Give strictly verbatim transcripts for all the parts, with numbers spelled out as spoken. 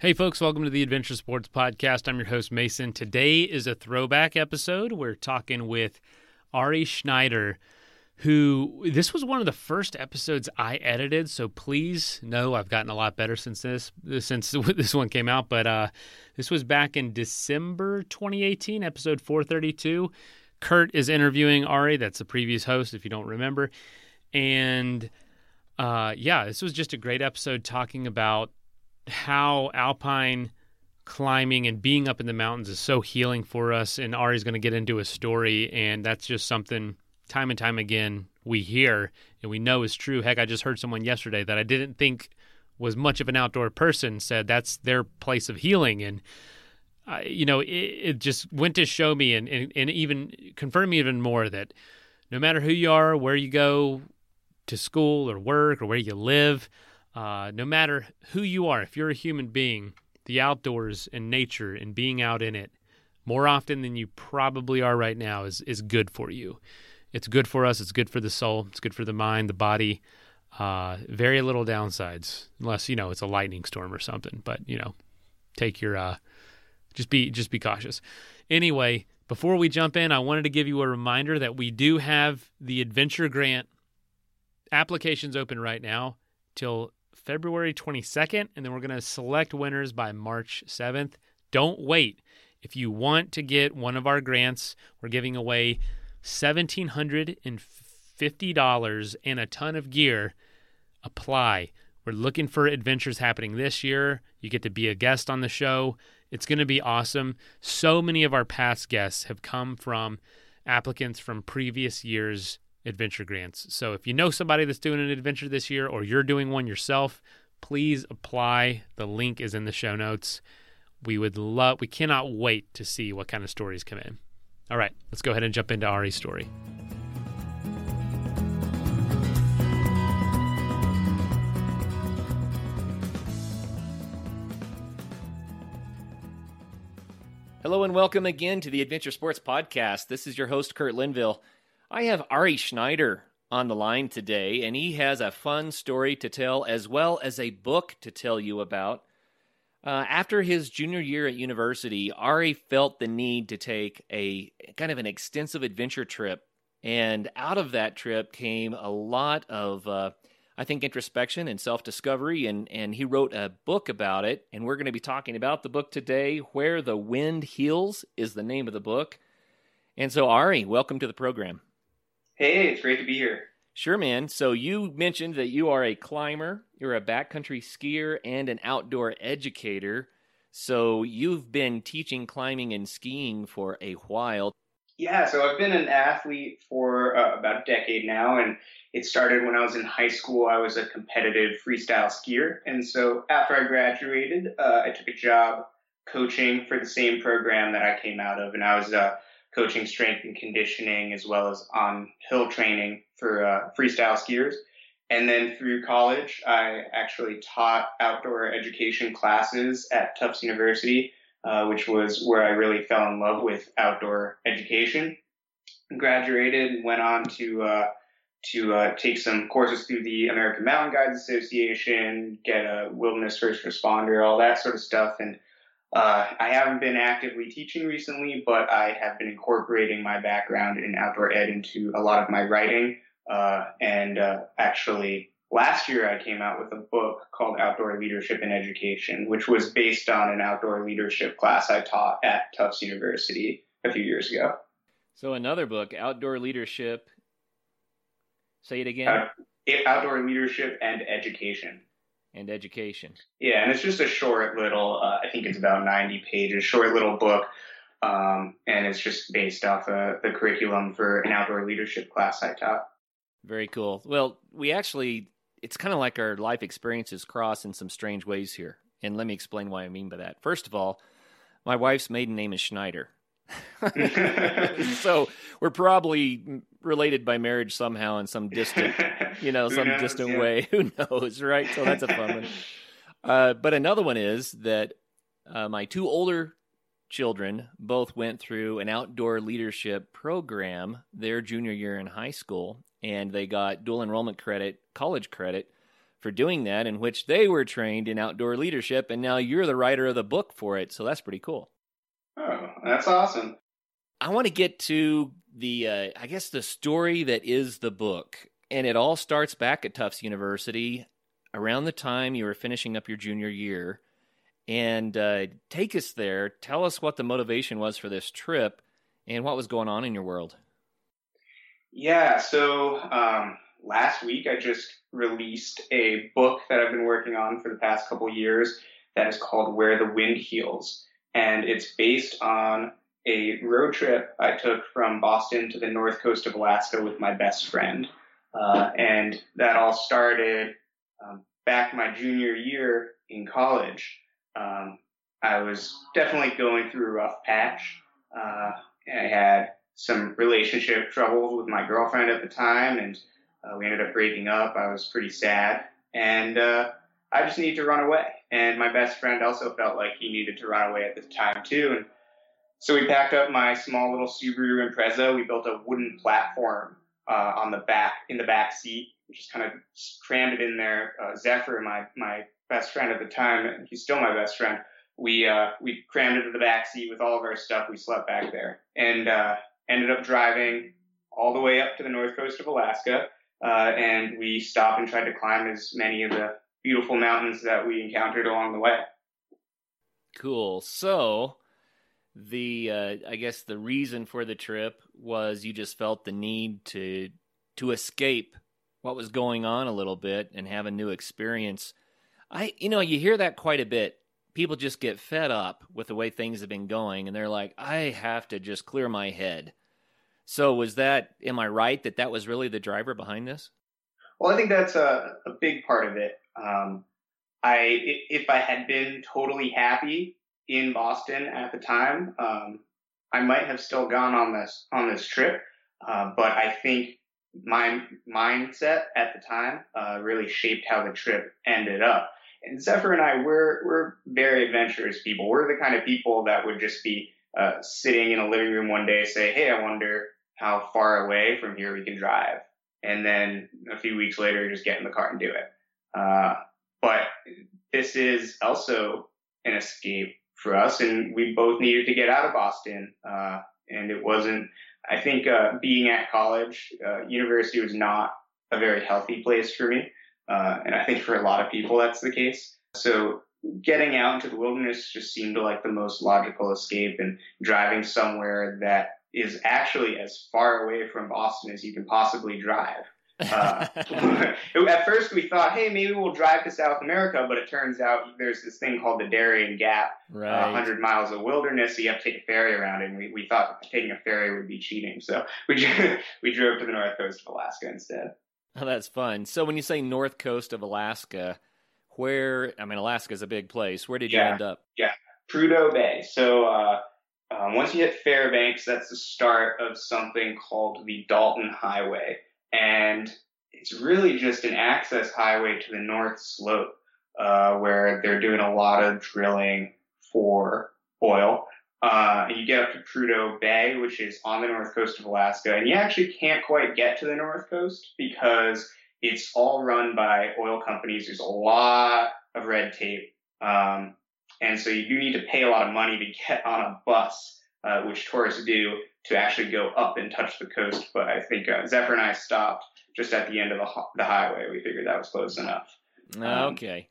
Hey folks, welcome to the Adventure Sports Podcast. I'm your host, Mason. Today is a throwback episode. We're talking with Ari Schneider, who, this was one of the first episodes I edited, so please know I've gotten a lot better since this since this one came out, but uh, this was back in December twenty eighteen, episode four thirty-two. Kurt is interviewing Ari, that's the previous host, if you don't remember, and uh, yeah, this was just a great episode talking about how alpine climbing and being up in the mountains is so healing for us, and Ari's going to get into a story, and that's just something time and time again we hear and we know is true. Heck, I just heard someone yesterday that I didn't think was much of an outdoor person said that's their place of healing, and uh, you know, it, it just went to show me and, and, and even confirm me even more that no matter who you are, where you go to school or work or where you live, Uh, no matter who you are, if you're a human being, the outdoors and nature and being out in it more often than you probably are right now is, is good for you. It's good for us. It's good for the soul. It's good for the mind, the body. Uh, very little downsides, unless, you know, it's a lightning storm or something. But, you know, take your, uh, just be, just be cautious. Anyway, before we jump in, I wanted to give you a reminder that we do have the Adventure Grant applications open right now till February twenty-second, and then we're going to select winners by March seventh. Don't wait. If you want to get one of our grants, we're giving away one thousand seven hundred fifty dollars and a ton of gear. Apply. We're looking for adventures happening this year. You get to be a guest on the show. It's going to be awesome. So many of our past guests have come from applicants from previous years' adventure grants. So if you know somebody that's doing an adventure this year or you're doing one yourself, please apply. The link is in the show notes. We would love, we cannot wait to see what kind of stories come in. All right, let's go ahead and jump into Ari's story. Hello and welcome again to the Adventure Sports Podcast. This is your host, Kurt Linville. I have Ari Schneider on the line today, and he has a fun story to tell as well as a book to tell you about. Uh, after his junior year at university, Ari felt the need to take a kind of an extensive adventure trip, and out of that trip came a lot of, uh, I think, introspection and self-discovery, and, and he wrote a book about it, and we're going to be talking about the book today. Where the Wind Heals is the name of the book. And so, Ari, welcome to the program. Hey, it's great to be here. Sure, man. So you mentioned that you are a climber, you're a backcountry skier, and an outdoor educator. So you've been teaching climbing and skiing for a while. Yeah, so I've been an athlete for uh, about a decade now, and it started when I was in high school. I was a competitive freestyle skier, and so after I graduated, uh, I took a job coaching for the same program that I came out of, and I was uh, coaching strength and conditioning as well as on hill training for uh, freestyle skiers. And then through college, I actually taught outdoor education classes at Tufts University, uh, which was where I really fell in love with outdoor education. Graduated, went on to uh, to uh, take some courses through the American Mountain Guides Association, get a wilderness first responder, all that sort of stuff. And Uh, I haven't been actively teaching recently, but I have been incorporating my background in outdoor ed into a lot of my writing. Uh, and uh, actually, last year I came out with a book called Outdoor Leadership in Education, which was based on an outdoor leadership class I taught at Tufts University a few years ago. So another book, Outdoor Leadership. Say it again. Uh, it, outdoor Leadership and Education. And education. Yeah, and it's just a short little, uh, I think it's about ninety pages, short little book, um, and it's just based off of the curriculum for an outdoor leadership class I taught. Very cool. Well, we actually, it's kind of like our life experiences cross in some strange ways here, and let me explain what I mean by that. First of all, my wife's maiden name is Schneider. So we're probably related by marriage somehow in some distant, you know, some knows, distant yeah. way. Who knows, right? So that's a fun one. Uh, but another one is that uh, my two older children both went through an outdoor leadership program their junior year in high school, and they got dual enrollment credit, college credit, for doing that, in which they were trained in outdoor leadership, and now you're the writer of the book for it. So that's pretty cool. Oh, that's awesome. I want to get to the, uh, I guess, the story that is the book. And it all starts back at Tufts University around the time you were finishing up your junior year. And uh, take us there. Tell us what the motivation was for this trip and what was going on in your world. Yeah, so um, last week I just released a book that I've been working on for the past couple years that is called Where the Wind Heals. And it's based on a road trip I took from Boston to the north coast of Alaska with my best friend. Uh, and that all started um, back my junior year in college. Um, I was definitely going through a rough patch. Uh, I had some relationship troubles with my girlfriend at the time, and uh, we ended up breaking up. I was pretty sad, and uh, I just needed to run away. And my best friend also felt like he needed to run away at the time too. And so we packed up my small little Subaru Impreza. We built a wooden platform uh, on the back, in the back seat, just kind of crammed it in there. Uh, Zephyr, my my best friend at the time, and he's still my best friend. We uh, we crammed it to the back seat with all of our stuff. We slept back there, and uh, ended up driving all the way up to the north coast of Alaska. Uh, and we stopped and tried to climb as many of the beautiful mountains that we encountered along the way. Cool. So the uh, I guess the reason for the trip was you just felt the need to to escape what was going on a little bit and have a new experience. I, you know, you hear that quite a bit. People just get fed up with the way things have been going, and they're like, I have to just clear my head. So was that, am I right that that was really the driver behind this? Well, I think that's a, a big part of it. Um, I, if I had been totally happy in Boston at the time, um, I might have still gone on this, on this trip. Uh, but I think my mindset at the time uh, really shaped how the trip ended up. And Zephyr and I, we're we're very adventurous people. We're the kind of people that would just be uh, sitting in a living room one day, say, hey, I wonder how far away from here we can drive. And then a few weeks later, just get in the car and do it. Uh, but this is also an escape for us. And we both needed to get out of Boston. Uh, and it wasn't, I think uh, being at college, uh, university was not a very healthy place for me. Uh, and I think for a lot of people, that's the case. So getting out into the wilderness just seemed like the most logical escape, and driving somewhere that is actually as far away from Boston as you can possibly drive. Uh, at first we thought, hey, maybe we'll drive to South America, but it turns out there's this thing called the Darien Gap, right. uh, one hundred miles of wilderness, so you have to take a ferry around, and we, we thought taking a ferry would be cheating. So we, we drove to the north coast of Alaska instead. Oh, that's fun. So when you say north coast of Alaska, where, I mean, Alaska is a big place. Where did you yeah, end up? Yeah, Prudhoe Bay. So uh, uh, once you hit Fairbanks, that's the start of something called the Dalton Highway. And it's really just an access highway to the North Slope, uh, where they're doing a lot of drilling for oil. Uh, and you get up to Prudhoe Bay, which is on the north coast of Alaska, and you actually can't quite get to the north coast because it's all run by oil companies. There's a lot of red tape, um, and so you do need to pay a lot of money to get on a bus, uh, which tourists do, to actually go up and touch the coast. But I think uh, Zephyr and I stopped just at the end of the, the highway. We figured that was close enough. Um, okay.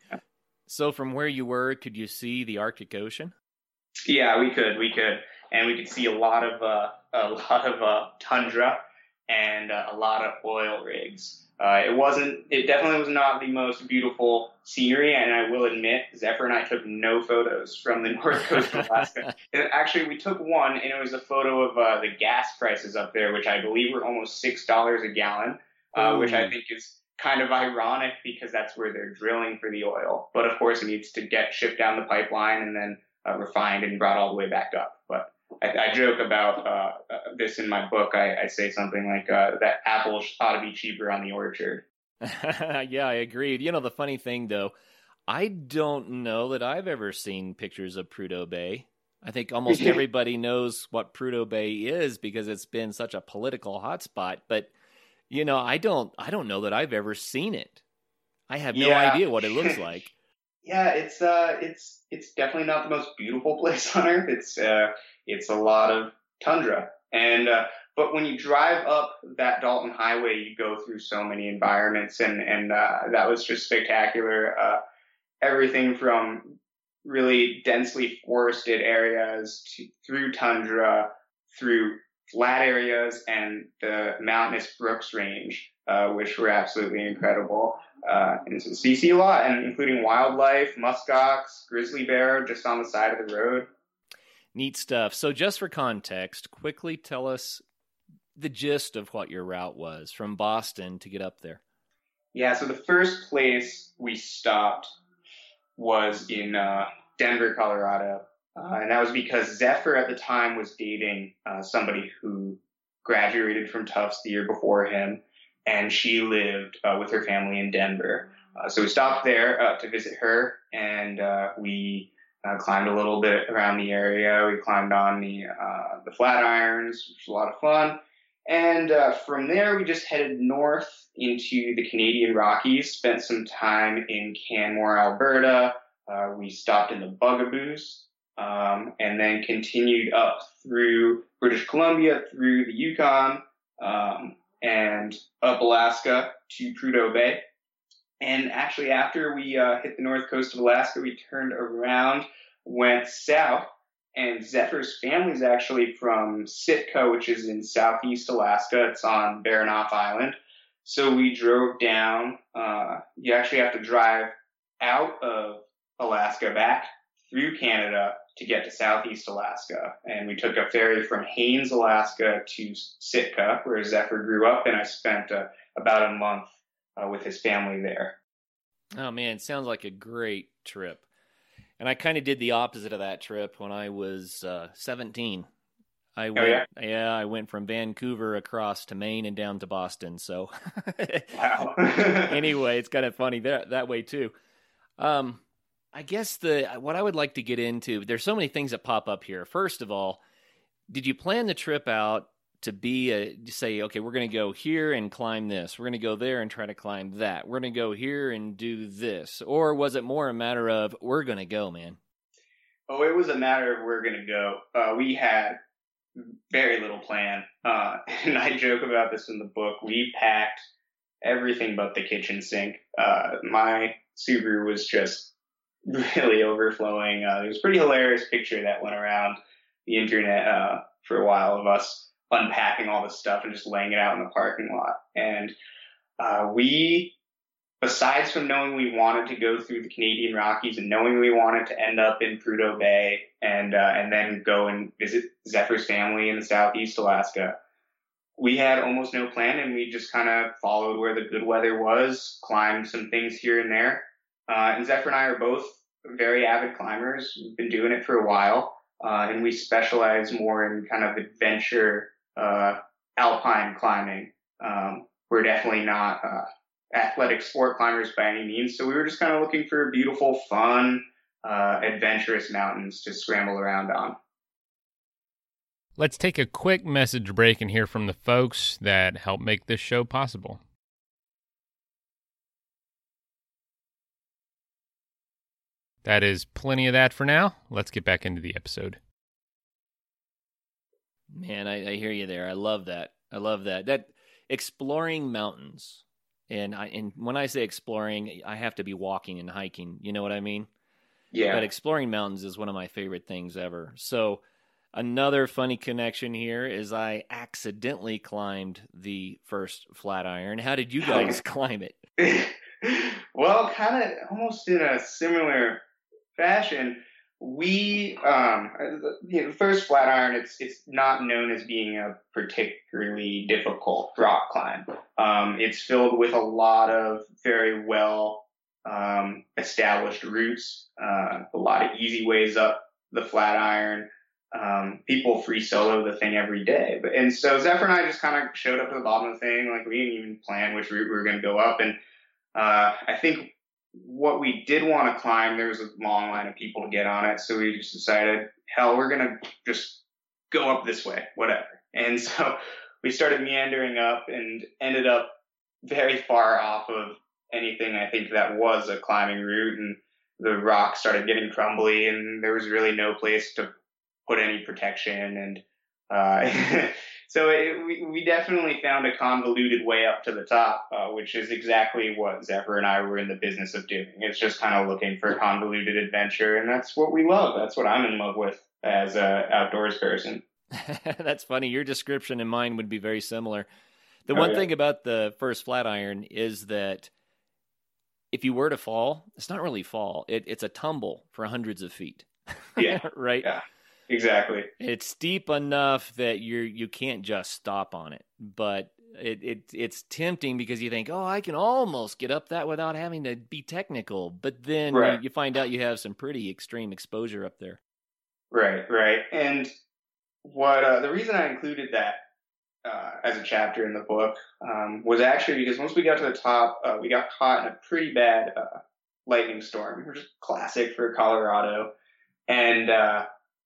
So from where you were, could you see the Arctic Ocean? Yeah, we could, we could, and we could see a lot of uh, a lot of uh, tundra and uh, a lot of oil rigs. Uh, it wasn't, it definitely was not the most beautiful scenery, and I will admit, Zephyr and I took no photos from the north coast of Alaska. And actually, we took one, and it was a photo of uh, the gas prices up there, which I believe were almost six dollars a gallon, uh, which I think is kind of ironic because that's where they're drilling for the oil. But of course, it needs to get shipped down the pipeline and then Uh, refined and brought all the way back up. But I, I joke about uh, uh, this in my book. I, I say something like uh, that apples ought to be cheaper on the orchard. Yeah, I agreed. You know, the funny thing, though, I don't know that I've ever seen pictures of Prudhoe Bay. I think almost everybody knows what Prudhoe Bay is because it's been such a political hotspot. But, you know, I don't, I don't know that I've ever seen it. I have no Yeah. idea what it looks like. Yeah, it's uh, it's it's definitely not the most beautiful place on Earth. It's uh, it's a lot of tundra, and uh, but when you drive up that Dalton Highway, you go through so many environments, and and uh, that was just spectacular. Uh, everything from really densely forested areas to through tundra, through flat areas, and the mountainous Brooks Range, uh, which were absolutely incredible. Uh, and so, so you see a lot, and including wildlife, muskox, grizzly bear, just on the side of the road. Neat stuff. So just for context, quickly tell us the gist of what your route was from Boston to get up there. Yeah, so the first place we stopped was in uh, Denver, Colorado. Uh, and that was because Zephyr at the time was dating uh, somebody who graduated from Tufts the year before him, and she lived uh, with her family in Denver. Uh, so we stopped there uh, to visit her, and uh, we uh, climbed a little bit around the area. We climbed on the uh, the Flatirons, which was a lot of fun. And uh, from there, we just headed north into the Canadian Rockies, spent some time in Canmore, Alberta. Uh, we stopped in the Bugaboos, um, and then continued up through British Columbia, through the Yukon, um, and up Alaska to Prudhoe Bay. And actually, after we uh, hit the north coast of Alaska, we turned around, went south, and Zephyr's family is actually from Sitka, which is in southeast Alaska. It's on Baranof Island. So we drove down. Uh, you actually have to drive out of Alaska back through Canada to get to southeast Alaska. And we took a ferry from Haines, Alaska to Sitka, where Zephyr grew up, and I spent uh, about a month uh, with his family there. Oh, man, it sounds like a great trip. And I kind of did the opposite of that trip when I was uh, seventeen. I went, oh, yeah? yeah, I went from Vancouver across to Maine and down to Boston. So, wow. Anyway, it's kind of funny that that way too. Um, I guess the what I would like to get into. There's so many things that pop up here. First of all, did you plan the trip out to be a say, okay, we're going to go here and climb this. We're going to go there and try to climb that. We're going to go here and do this. Or was it more a matter of, we're going to go, man? Oh, it was a matter of we're going to go. Uh, we had very little plan. Uh, and I joke about this in the book. We packed everything but the kitchen sink. Uh, my Subaru was just really overflowing. Uh, there was a pretty hilarious picture that went around the internet uh, for a while of us unpacking all the stuff and just laying it out in the parking lot. And uh, we, besides from knowing we wanted to go through the Canadian Rockies and knowing we wanted to end up in Prudhoe Bay and uh, and then go and visit Zephyr's family in the southeast Alaska, we had almost no plan, and we just kind of followed where the good weather was, climbed some things here and there. Uh, and Zephyr and I are both very avid climbers. We've been doing it for a while, uh, and we specialize more in kind of adventure uh, alpine climbing. Um, we're definitely not uh, athletic sport climbers by any means, so we were just kind of looking for beautiful, fun, uh, adventurous mountains to scramble around on. Let's take a quick message break and hear from the folks that help make this show possible. That is plenty of that for now. Let's get back into the episode. Man, I, I hear you there. I love that. I love that. That exploring mountains. And I and when I say exploring, I have to be walking and hiking. You know what I mean? Yeah. But exploring mountains is one of my favorite things ever. So another funny connection here is I accidentally climbed the first Flatiron. How did you guys climb it? Well, kind of almost in a similar fashion. We, um, you know, the first Flatiron, it's it's not known as being a particularly difficult rock climb. Um, it's filled with a lot of very well um, established routes, uh, a lot of easy ways up the Flatiron. Um, people free solo the thing every day. But, and so Zephyr and I just kind of showed up at the bottom of the thing. Like, we didn't even plan which route we were going to go up. And uh, I think what we did want to climb, there was a long line of people to get on it. So we just decided, hell, we're going to just go up this way, whatever. And so we started meandering up and ended up very far off of anything, I think, that was a climbing route, and the rock started getting crumbly, and there was really no place to put any protection. And uh, so it, we, we definitely found a convoluted way up to the top, uh, which is exactly what Zephyr and I were in the business of doing. It's just kind of looking for convoluted adventure, and that's what we love. That's what I'm in love with as a outdoors person. That's funny. Your description and mine would be very similar. The Oh, one yeah. thing about the first Flatiron is that if you were to fall, it's not really fall. It, it's a tumble for hundreds of feet. Yeah. Right? Yeah. Exactly. It's steep enough that you you can't just stop on it, but it, it it's tempting because you think, oh, I can almost get up that without having to be technical. But then Right. you, you find out you have some pretty extreme exposure up there. Right, right. And what uh, the reason I included that uh, as a chapter in the book um, was actually because once we got to the top, uh, we got caught in a pretty bad uh, lightning storm, which is classic for Colorado. And uh,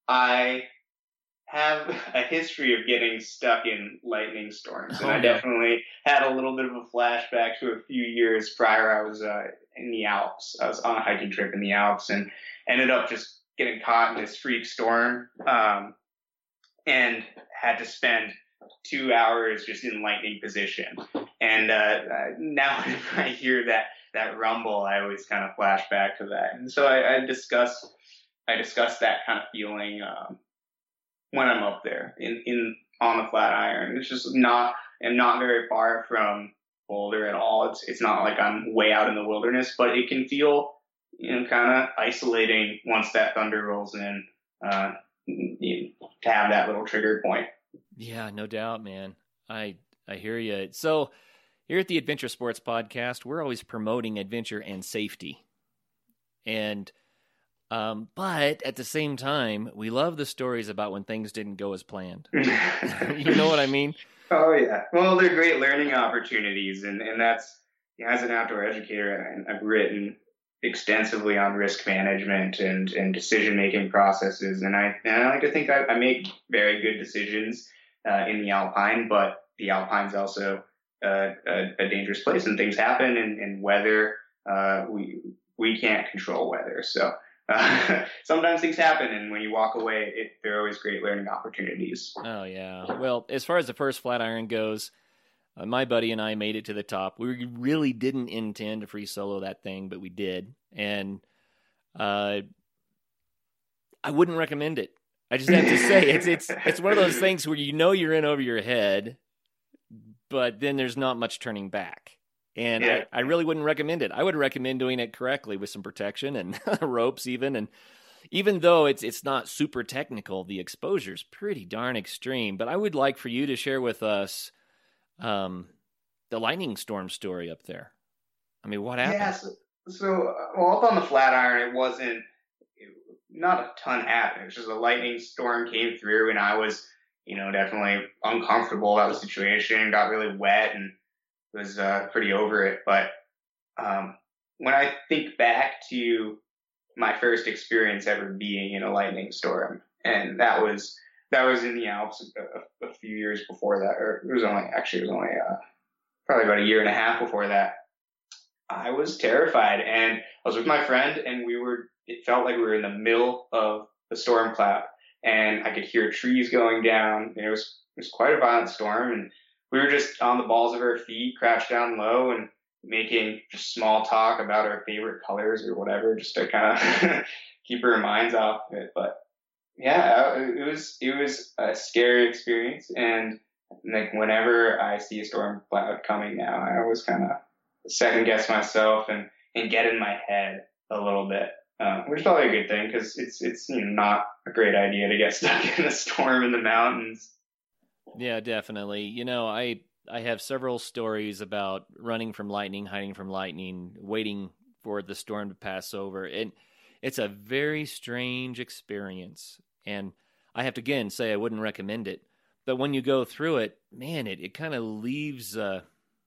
I have a history of getting stuck in lightning storms, and Oh, I no. definitely had a little bit of a flashback to a few years prior. I was uh, in the Alps. I was on a hiking trip in the Alps and ended up just getting caught in this freak storm, um, and had to spend two hours just in lightning position. And uh, now whenever I hear that that rumble, I always kind of flash back to that. And so I, I discuss I discuss that kind of feeling um, when I'm up there in, in on the Flatiron. It's just not I'm not very far from Boulder at all. It's it's not like I'm way out in the wilderness, but it can feel, you know, kind of isolating once that thunder rolls in, uh, you know, to have that little trigger point. Yeah, no doubt, man. I I hear you. So here at the Adventure Sports Podcast, we're always promoting adventure and safety. And um, but at the same time, we love the stories about when things didn't go as planned. You know what I mean? Oh yeah. Well, they're great learning opportunities, and and that's, you know, as an outdoor educator, I've written extensively on risk management and and decision making processes, and I and I like to think I, I make very good decisions uh, in the Alpine, but the Alpine's also uh, a, a dangerous place, and things happen, and, and weather uh, we we can't control weather, so. Uh, sometimes things happen, and when you walk away, it, they're always great learning opportunities. Oh, yeah. Well, as far as the first Flatiron goes, uh, my buddy and I made it to the top. We really didn't intend to free solo that thing, but we did. And uh, I wouldn't recommend it. I just have to say, it's it's it's one of those things where you know you're in over your head, but then there's not much turning back. And Yeah. I, I really wouldn't recommend it. I would recommend doing it correctly with some protection and ropes even. And even though it's it's not super technical, the exposure's pretty darn extreme. But I would like for you to share with us um, the lightning storm story up there. I mean, what happened? Yeah, so, so uh, well, up on the Flatiron, it wasn't, it, not a ton happened. It was just a lightning storm came through, and I was, you know, definitely uncomfortable about the situation, got really wet, and was uh, pretty over it. But um, when I think back to my first experience ever being in a lightning storm, and that was that was in the Alps a, a few years before that, or it was only actually it was only uh, probably about a year and a half before that. I was terrified, and I was with my friend, and we were. It felt like we were in the middle of the storm cloud, and I could hear trees going down. And it was it was quite a violent storm, and we were just on the balls of our feet, crouched down low, and making just small talk about our favorite colors or whatever, just to kind of keep our minds off of it. But yeah, it was it was a scary experience, and like whenever I see a storm cloud coming now, I always kind of second guess myself and and get in my head a little bit, um, which is probably a good thing because it's it's you know, not a great idea to get stuck in a storm in the mountains. Yeah, definitely. You know, I I have several stories about running from lightning, hiding from lightning, waiting for the storm to pass over. And it's a very strange experience. And I have to, again, say I wouldn't recommend it. But when you go through it, man, it, it kind of leaves, uh,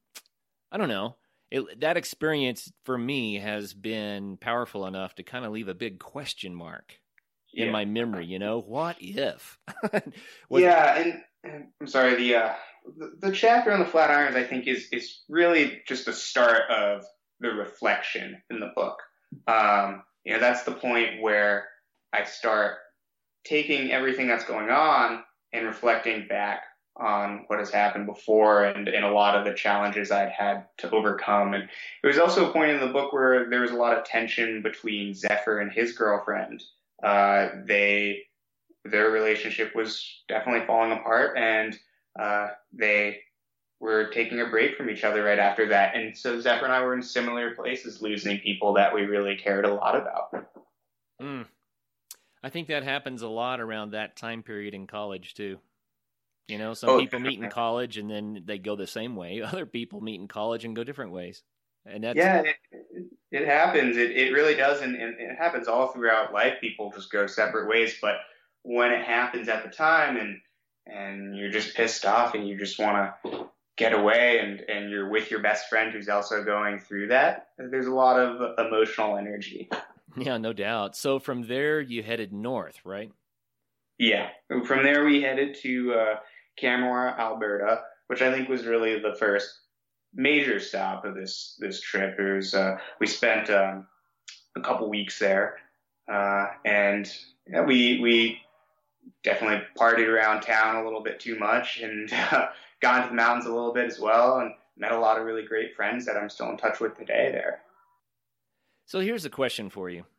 I don't know, it, that experience for me has been powerful enough to kind of leave a big question mark in Yeah. my memory, you know? What if? Was- Yeah, and, and I'm sorry, the, uh, the the chapter on the Flatirons, I think, is is really just the start of the reflection in the book. Um, you know, that's the point where I start taking everything that's going on and reflecting back on what has happened before and, and a lot of the challenges I'd had to overcome. And it was also a point in the book where there was a lot of tension between Zephyr and his girlfriend. Uh, they, their relationship was definitely falling apart, and uh, they were taking a break from each other right after that. And so Zephyr and I were in similar places, losing people that we really cared a lot about. Mm. I think that happens a lot around that time period in college too. You know, some oh, people meet in college and then they go the same way. Other people meet in college and go different ways. And that's yeah, it, it happens. It it really does, and, and it happens all throughout life. People just go separate ways. But when it happens at the time, and and you're just pissed off, and you just want to get away, and and you're with your best friend who's also going through that, there's a lot of emotional energy. Yeah, no doubt. So from there, you headed north, right? Yeah. From there, we headed to uh, Canmore, Alberta, which I think was really the first major stop of this this trip. It was uh, we spent um, a couple weeks there, uh, and yeah, we we definitely partied around town a little bit too much, and uh, got into the mountains a little bit as well, and met a lot of really great friends that I'm still in touch with today there. So here's a question for you.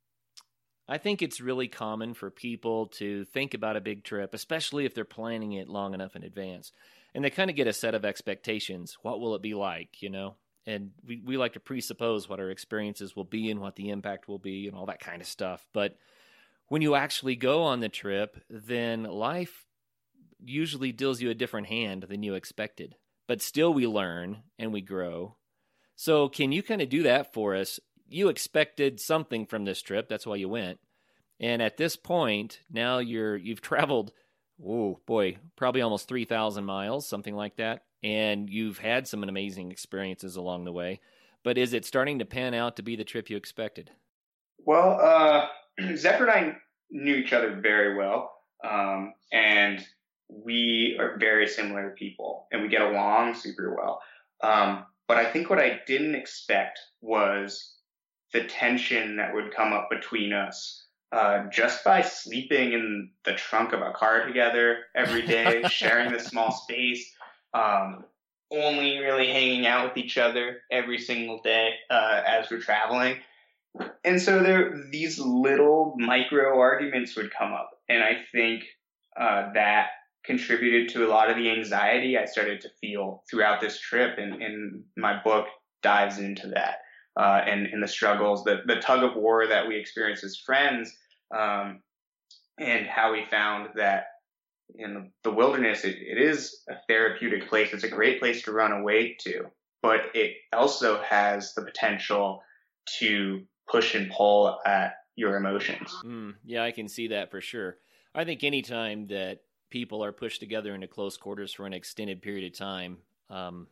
I think it's really common for people to think about a big trip, especially if they're planning it long enough in advance. And they kind of get a set of expectations. What will it be like, you know? And we, we like to presuppose what our experiences will be and what the impact will be and all that kind of stuff. But when you actually go on the trip, then life usually deals you a different hand than you expected. But still we learn and we grow. So can you kind of do that for us? You expected something from this trip. That's why you went. And at this point, now you're, you've traveled, oh boy, probably almost three thousand miles, something like that. And you've had some amazing experiences along the way. But is it starting to pan out to be the trip you expected? Well, uh, Zephyr and I knew each other very well. Um, and we are very similar people, and we get along super well. Um, but I think what I didn't expect was the tension that would come up between us uh, just by sleeping in the trunk of a car together every day, sharing this small space, um, only really hanging out with each other every single day uh, as we're traveling. And so there, these little micro arguments would come up. And I think uh, that contributed to a lot of the anxiety I started to feel throughout this trip. And, and my book dives into that. Uh, and, and the struggles, the, the tug of war that we experienced as friends, um, and how we found that in the wilderness, it, it is a therapeutic place. It's a great place to run away to, but it also has the potential to push and pull at your emotions. Mm, yeah, I can see that for sure. I think anytime that people are pushed together into close quarters for an extended period of time, um,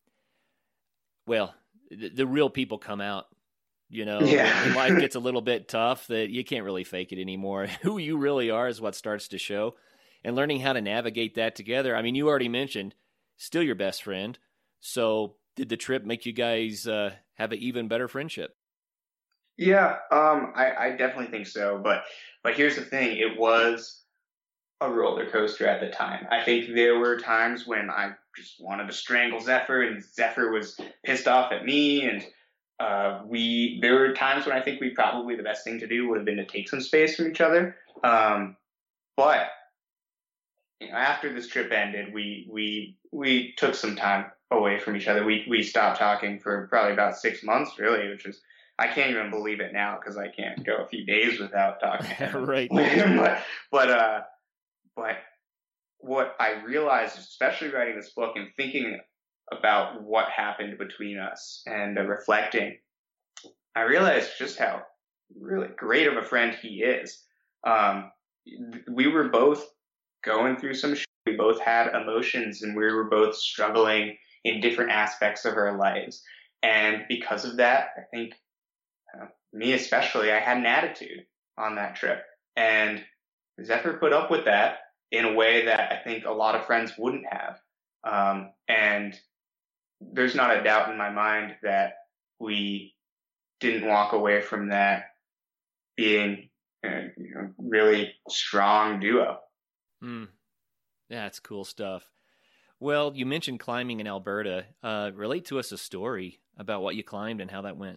well, the, the real people come out, you know, yeah. and life gets a little bit tough that you can't really fake it anymore. Who you really are is what starts to show, and learning how to navigate that together. I mean, you already mentioned still your best friend. So did the trip make you guys uh, have an even better friendship? Yeah, um, I, I definitely think so. But, but here's the thing. It was a roller coaster at the time. I think there were times when I just wanted to strangle Zephyr, and Zephyr was pissed off at me. And uh, we, there were times when I think we probably the best thing to do would have been to take some space from each other. Um, but you know, after this trip ended, we we we took some time away from each other. We we stopped talking for probably about six months, really, which is I can't even believe it now because I can't go a few days without talking. Right. but but uh, but what I realized, especially writing this book and thinking about what happened between us and uh, reflecting, I realized just how really great of a friend he is. Um, we were both going through some shit. We both had emotions, and we were both struggling in different aspects of our lives. And because of that, I think uh, me especially, I had an attitude on that trip. And Zephyr put up with that in a way that I think a lot of friends wouldn't have. Um, and there's not a doubt in my mind that we didn't walk away from that being a you know, really strong duo. Mm. Yeah, that's cool stuff. Well, you mentioned climbing in Alberta. Uh, relate to us a story about what you climbed and how that went.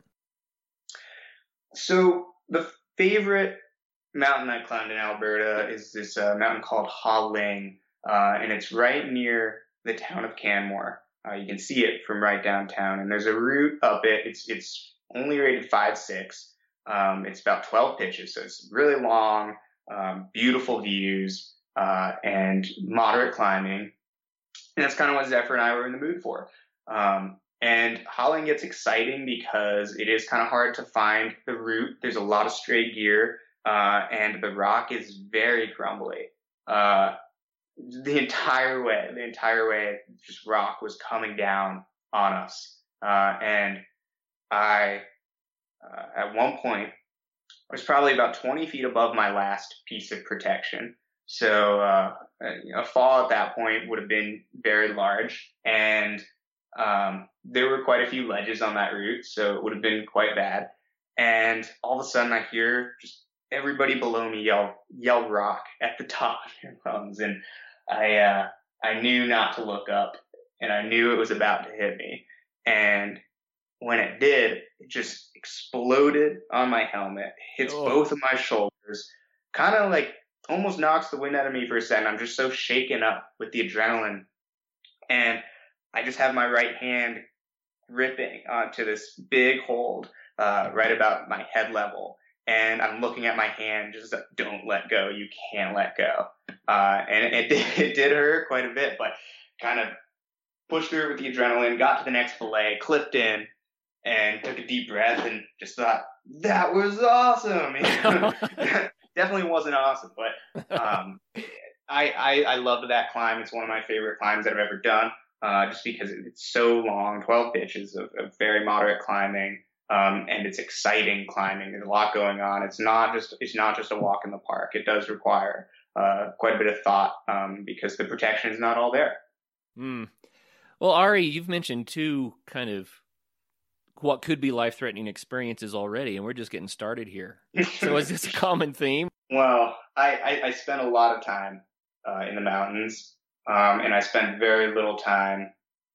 So the favorite mountain I climbed in Alberta is this uh, mountain called Ha Ling, uh, and it's right near the town of Canmore. Uh, you can see it from right downtown, and there's a route up it. It's it's only rated five six. Um, it's about twelve pitches, so it's really long, um, beautiful views, uh, and moderate climbing. And that's kind of what Zephyr and I were in the mood for. Um, and Ha Ling gets exciting because it is kind of hard to find the route. There's a lot of stray gear, uh, and the rock is very crumbly. Uh, the entire way, the entire way, just rock was coming down on us. Uh, and I, uh, at one point, I was probably about twenty feet above my last piece of protection. So uh, a fall at that point would have been very large, and um, there were quite a few ledges on that route, so it would have been quite bad. And all of a sudden, I hear just everybody below me yell yell rock at the top of their lungs, and I uh, I knew not to look up, and I knew it was about to hit me. And when it did, it just exploded on my helmet, hits Oh. both of my shoulders, kind of like almost knocks the wind out of me for a second. I'm just so shaken up with the adrenaline. And I just have my right hand gripping onto this big hold uh, right about my head level. And I'm looking at my hand, just like, don't let go. You can't let go. Uh, and it, it, it did hurt quite a bit, but kind of pushed through with the adrenaline, got to the next belay, clipped in, and took a deep breath and just thought, that was awesome. You know? Definitely wasn't awesome, but um, I, I, I loved that climb. It's one of my favorite climbs that I've ever done, uh, just because it's so long, twelve pitches of, of very moderate climbing, um, and it's exciting climbing. There's a lot going on. It's not just it's not just a walk in the park. It does require uh, quite a bit of thought um, because the protection is not all there. Mm. Well, Ari, you've mentioned two kind of what could be life-threatening experiences already, and we're just getting started here. So is this a common theme? Well, I, I, I spent a lot of time uh, in the mountains, um, and I spent very little time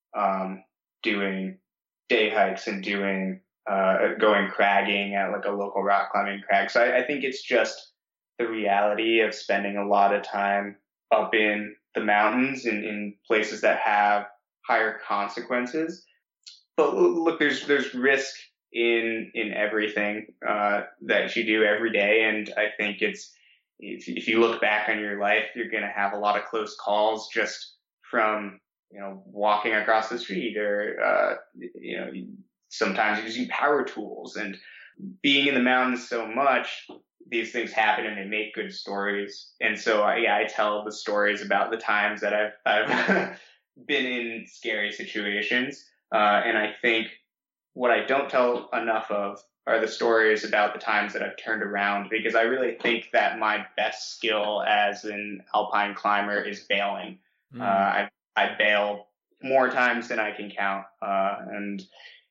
um, doing day hikes and doing uh, going cragging at like a local rock climbing crag. So I, I think it's just the reality of spending a lot of time up in the mountains and in places that have higher consequences. But look, there's there's risk in in everything uh, that you do every day, and I think it's if, if you look back on your life, you're going to have a lot of close calls just from you know walking across the street, or uh, you know sometimes using power tools, and being in the mountains so much. These things happen and they make good stories, and so I, yeah, I tell the stories about the times that I've I've been in scary situations. Uh, and I think what I don't tell enough of are the stories about the times that I've turned around, because I really think that my best skill as an alpine climber is bailing. Mm. Uh, I, I bail more times than I can count. Uh, and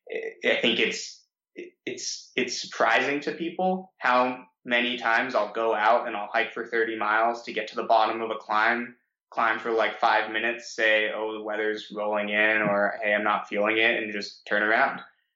I think it's, it's, it's surprising to people how many times I'll go out and I'll hike for thirty miles to get to the bottom of a climb, climb for like five minutes, say, oh, the weather's rolling in, or hey, I'm not feeling it, and just turn around.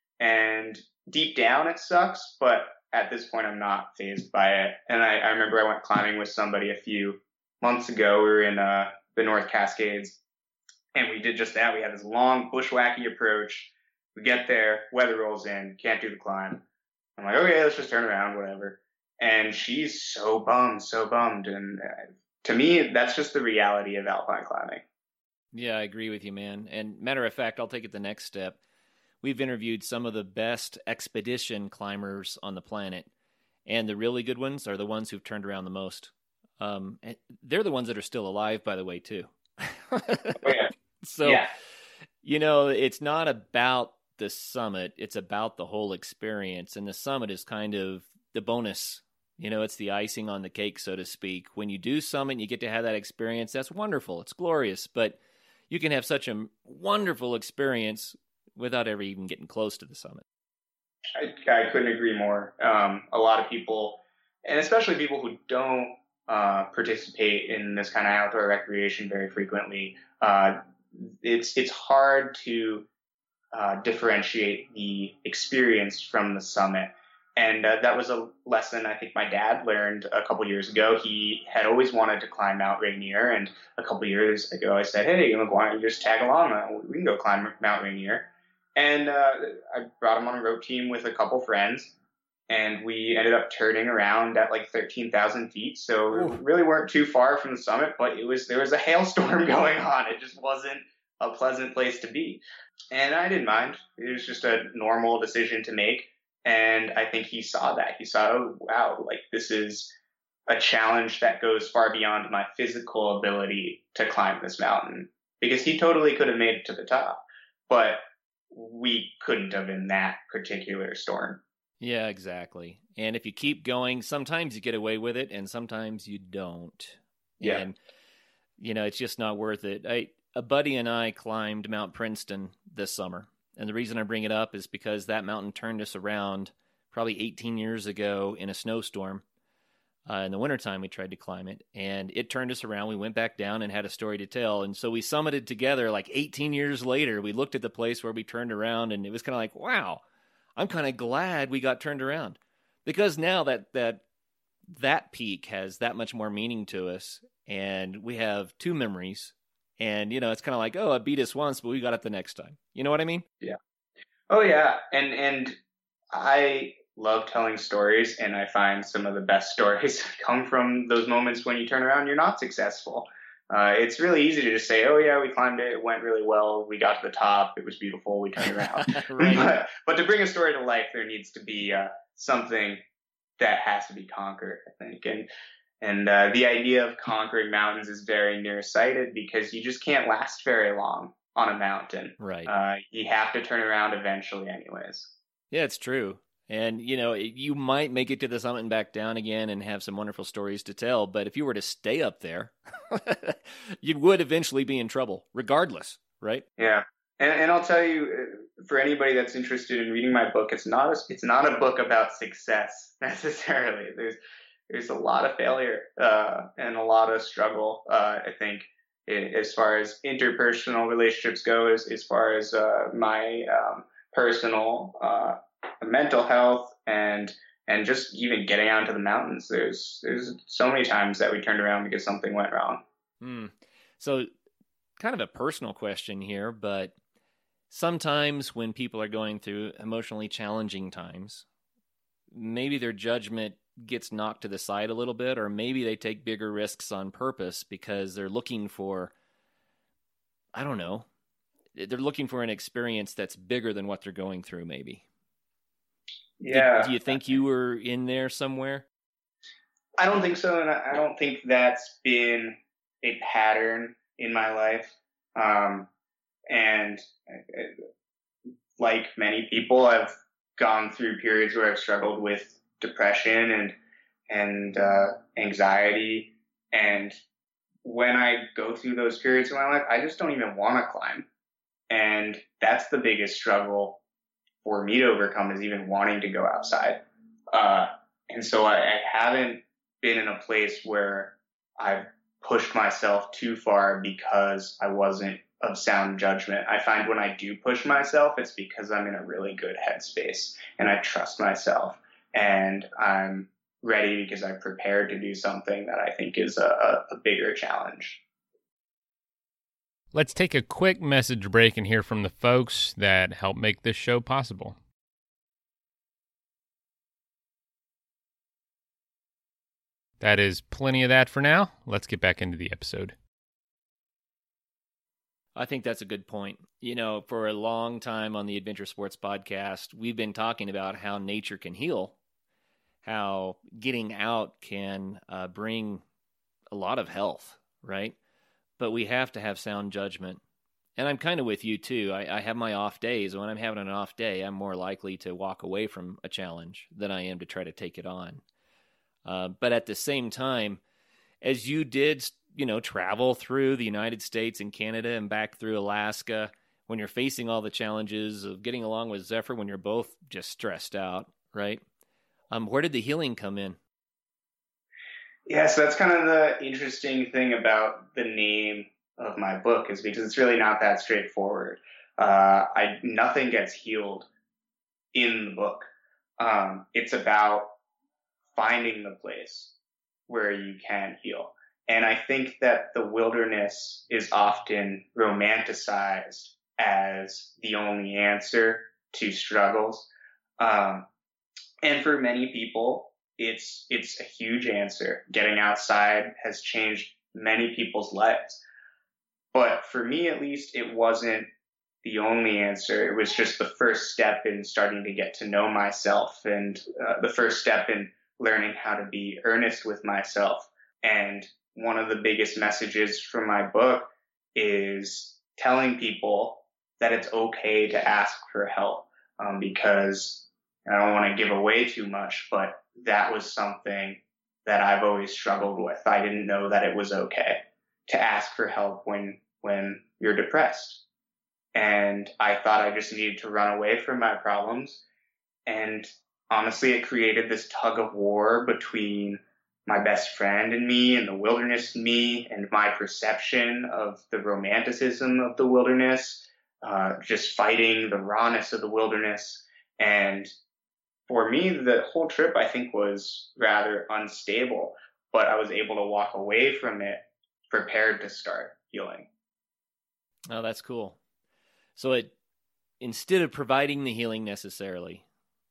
And deep down it sucks, but at this point I'm not fazed by it. And I, I remember I went climbing with somebody a few months ago. We were in uh, the North Cascades, and we did just that. We had this long bushwhacky approach. We get there, weather rolls in, can't do the climb. I'm like, okay, let's just turn around, whatever. And she's so bummed, so bummed. And uh, to me, that's just the reality of alpine climbing. Yeah, I agree with you, man. And matter of fact, I'll take it the next step. We've interviewed some of the best expedition climbers on the planet, and the really good ones are the ones who've turned around the most. Um, and they're the ones that are still alive, by the way, too. Oh, yeah. So, yeah. you know, it's not about the summit. It's about the whole experience. And the summit is kind of the bonus. You know, it's the icing on the cake, so to speak. When you do summit, you get to have that experience. That's wonderful. It's glorious. But you can have such a wonderful experience without ever even getting close to the summit. I, I couldn't agree more. Um, a lot of people, and especially people who don't uh, participate in this kind of outdoor recreation very frequently, uh, it's it's hard to uh, differentiate the experience from the summit. And uh, that was a lesson I think my dad learned a couple years ago. He had always wanted to climb Mount Rainier, and a couple years ago I said, "Hey, why don't you just tag along? We can go climb Mount Rainier." And uh, I brought him on a rope team with a couple friends, and we ended up turning around at like thirteen thousand feet. So Ooh. we really weren't too far from the summit, but it was there was a hailstorm going on. It just wasn't a pleasant place to be. And I didn't mind. It was just a normal decision to make. And I think he saw that. He saw, oh, wow, like this is a challenge that goes far beyond my physical ability to climb this mountain. Because he totally could have made it to the top, but we couldn't have in that particular storm. Yeah, exactly. And if you keep going, sometimes you get away with it and sometimes you don't. Yeah. And, you know, it's just not worth it. I, a buddy and I climbed Mount Princeton this summer. And the reason I bring it up is because that mountain turned us around probably eighteen years ago in a snowstorm. Uh, in the wintertime, we tried to climb it, and it turned us around. We went back down and had a story to tell. And so we summited together like eighteen years later. We looked at the place where we turned around, and it was kind of like, wow, I'm kind of glad we got turned around. Because now that, that that peak has that much more meaning to us, and we have two memories. And, you know, it's kind of like, oh, it beat us once, but we got it the next time. You know what I mean? Yeah. Oh, yeah. And and I love telling stories, and I find some of the best stories come from those moments when you turn around and you're not successful. Uh, it's really easy to just say, oh, yeah, we climbed it. It went really well. We got to the top. It was beautiful. We turned around. Right. but, but to bring a story to life, there needs to be uh, something that has to be conquered, I think. And And uh, the idea of conquering mountains is very nearsighted because you just can't last very long on a mountain. Right. Uh, you have to turn around eventually anyways. Yeah, it's true. And, you know, you might make it to the summit and back down again and have some wonderful stories to tell. But if you were to stay up there, you would eventually be in trouble, regardless, right? Yeah. And, and I'll tell you, for anybody that's interested in reading my book, it's not a, it's not a book about success necessarily. There's There's a lot of failure uh, and a lot of struggle, uh, I think, as far as interpersonal relationships go, as, as far as uh, my um, personal uh, mental health and and just even getting out into the mountains. There's there's so many times that we turned around because something went wrong. Hmm. So kind of a personal question here, but sometimes when people are going through emotionally challenging times, maybe their judgment gets knocked to the side a little bit, or maybe they take bigger risks on purpose because they're looking for, I don't know, they're looking for an experience that's bigger than what they're going through, maybe. Yeah. Do, do you think you were in there somewhere? I don't think so, and I don't think that's been a pattern in my life. Um, and like many people, I've gone through periods where I've struggled with depression and and uh, anxiety, and when I go through those periods in my life, I just don't even want to climb, and that's the biggest struggle for me to overcome, is even wanting to go outside. Uh, and so I, I haven't been in a place where I've pushed myself too far because I wasn't of sound judgment. I find when I do push myself, it's because I'm in a really good headspace and I trust myself. And I'm ready because I'm prepared to do something that I think is a, a bigger challenge. Let's take a quick message break and hear from the folks that help make this show possible. That is plenty of that for now. Let's get back into the episode. I think that's a good point. You know, for a long time on the Adventure Sports Podcast, we've been talking about how nature can heal, how getting out can uh, bring a lot of health, right? But we have to have sound judgment. And I'm kind of with you, too. I, I have my off days. When I'm having an off day, I'm more likely to walk away from a challenge than I am to try to take it on. Uh, but at the same time, as you did, you know, travel through the United States and Canada and back through Alaska, when you're facing all the challenges of getting along with Zephyr when you're both just stressed out, right? Um, where did the healing come in? Yeah, so that's kind of the interesting thing about the name of my book, is because it's really not that straightforward. Uh, I nothing gets healed in the book. Um, it's about finding the place where you can heal. And I think that the wilderness is often romanticized as the only answer to struggles. Um, and for many people, it's it's a huge answer. Getting outside has changed many people's lives. But for me, at least, it wasn't the only answer. It was just the first step in starting to get to know myself, and uh, the first step in learning how to be earnest with myself. And one of the biggest messages from my book is telling people that it's okay to ask for help, um, because I don't want to give away too much, but that was something that I've always struggled with. I didn't know that it was okay to ask for help when when you're depressed. And I thought I just needed to run away from my problems. And honestly, it created this tug of war between my best friend and me, and the wilderness and me, and my perception of the romanticism of the wilderness, uh, just fighting the rawness of the wilderness. And for me, the whole trip, I think, was rather unstable, but I was able to walk away from it prepared to start healing. Oh, that's cool. So it, instead of providing the healing necessarily,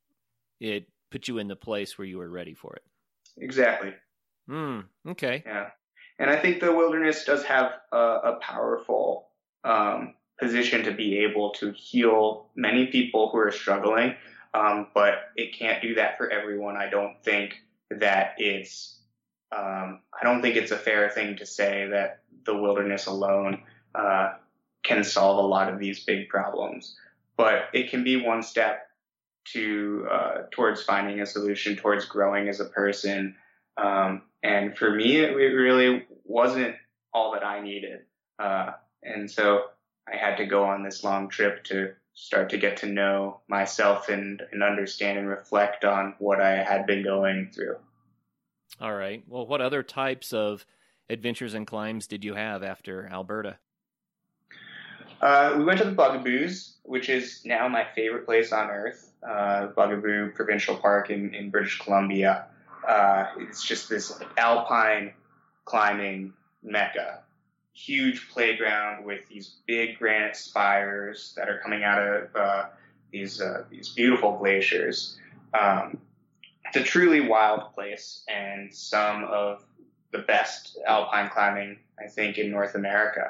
it put you in the place where you were ready for it. Exactly. Hmm. Okay. Yeah. And I think the wilderness does have a, a powerful um, position to be able to heal many people who are struggling. Um, but it can't do that for everyone. I don't think that it's, um, I don't think it's a fair thing to say that the wilderness alone, uh, can solve a lot of these big problems, but it can be one step to, uh, towards finding a solution, towards growing as a person. Um, and for me, it, it really wasn't all that I needed. Uh, and so I had to go on this long trip to start to get to know myself and, and understand and reflect on what I had been going through. All right. Well, what other types of adventures and climbs did you have after Alberta? Uh, we went to the Bugaboos, which is now my favorite place on earth, uh, Bugaboo Provincial Park in, in British Columbia. Uh, it's just this alpine climbing mecca. Huge playground with these big granite spires that are coming out of uh, these uh, these beautiful glaciers. Um, it's a truly wild place, and some of the best alpine climbing, I think, in North America.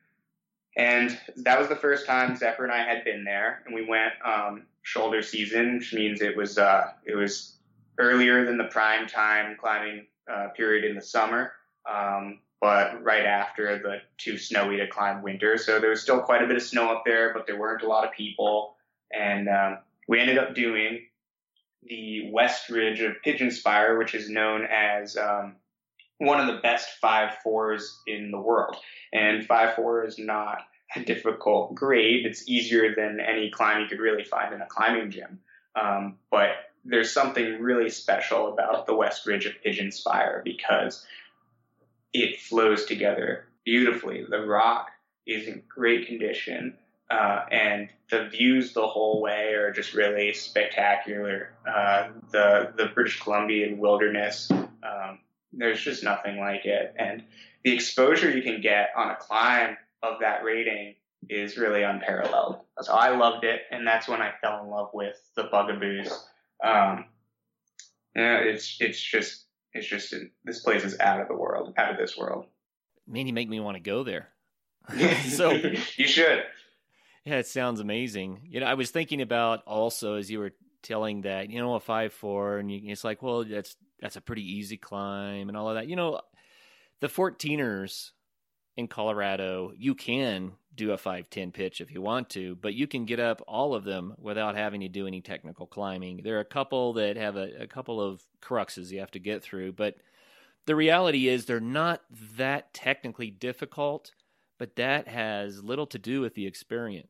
And that was the first time Zephyr and I had been there, and we went um, shoulder season, which means it was uh, it was earlier than the prime time climbing uh, period in the summer. Um, but right after the too snowy to climb winter. So there was still quite a bit of snow up there, but there weren't a lot of people. And um, we ended up doing the west ridge of Pigeon Spire, which is known as um, one of the best five fours in the world. And five four is not a difficult grade. It's easier than any climb you could really find in a climbing gym. Um, but there's something really special about the west ridge of Pigeon Spire because it flows together beautifully. The rock is in great condition, uh, and the views the whole way are just really spectacular. Uh, the the British Columbian wilderness, um, there's just nothing like it, and the exposure you can get on a climb of that rating is really unparalleled. So I loved it, and that's when I fell in love with the Bugaboos. Um, yeah, it's it's just. It's just, this place is out of the world, out of this world. Man, you make me want to go there. So you should. Yeah, it sounds amazing. You know, I was thinking about also as you were telling that, you know, a five four, and you, it's like, well, that's that's a pretty easy climb and all of that. You know, the fourteeners in Colorado, you can do a five ten pitch if you want to, but you can get up all of them without having to do any technical climbing. There are a couple that have a, a couple of cruxes you have to get through, but the reality is they're not that technically difficult, but that has little to do with the experience.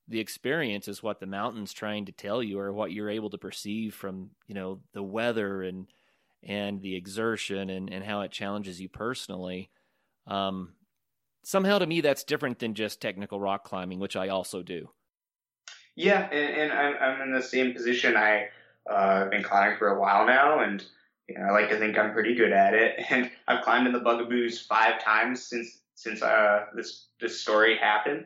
the experience is what the mountain's trying to tell you, or what you're able to perceive from, you know, the weather and and the exertion and, and how it challenges you personally. Um, somehow to me, that's different than just technical rock climbing, which I also do. Yeah, and, and I'm, I'm in the same position. I, uh, I've been climbing for a while now, and you know, I like to think I'm pretty good at it. And I've climbed in the Bugaboos five times since since uh, this this story happened.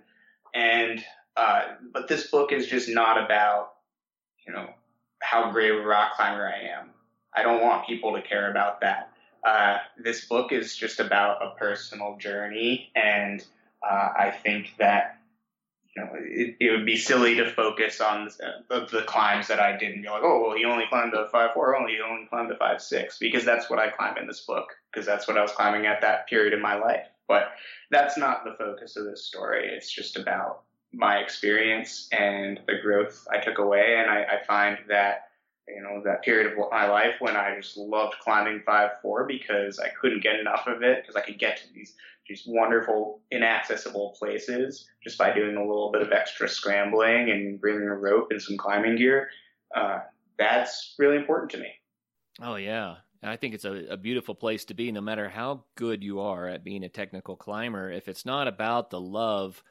And uh, but this book is just not about, you know, how great of a rock climber I am. I don't want people to care about that. Uh, this book is just about a personal journey, and uh, I think that, you know, it, it would be silly to focus on the, the climbs that I did and be like, oh, well, he only climbed a five four, only he only climbed a five six, because that's what I climbed in this book, because that's what I was climbing at that period in my life. But that's not the focus of this story. It's just about my experience and the growth I took away. And I, I find that, you know, that period of my life when I just loved climbing five four because I couldn't get enough of it, because I could get to these these wonderful, inaccessible places just by doing a little bit of extra scrambling and bringing a rope and some climbing gear. Uh, that's really important to me. Oh, yeah. I think it's a, a beautiful place to be, no matter how good you are at being a technical climber. If it's not about the love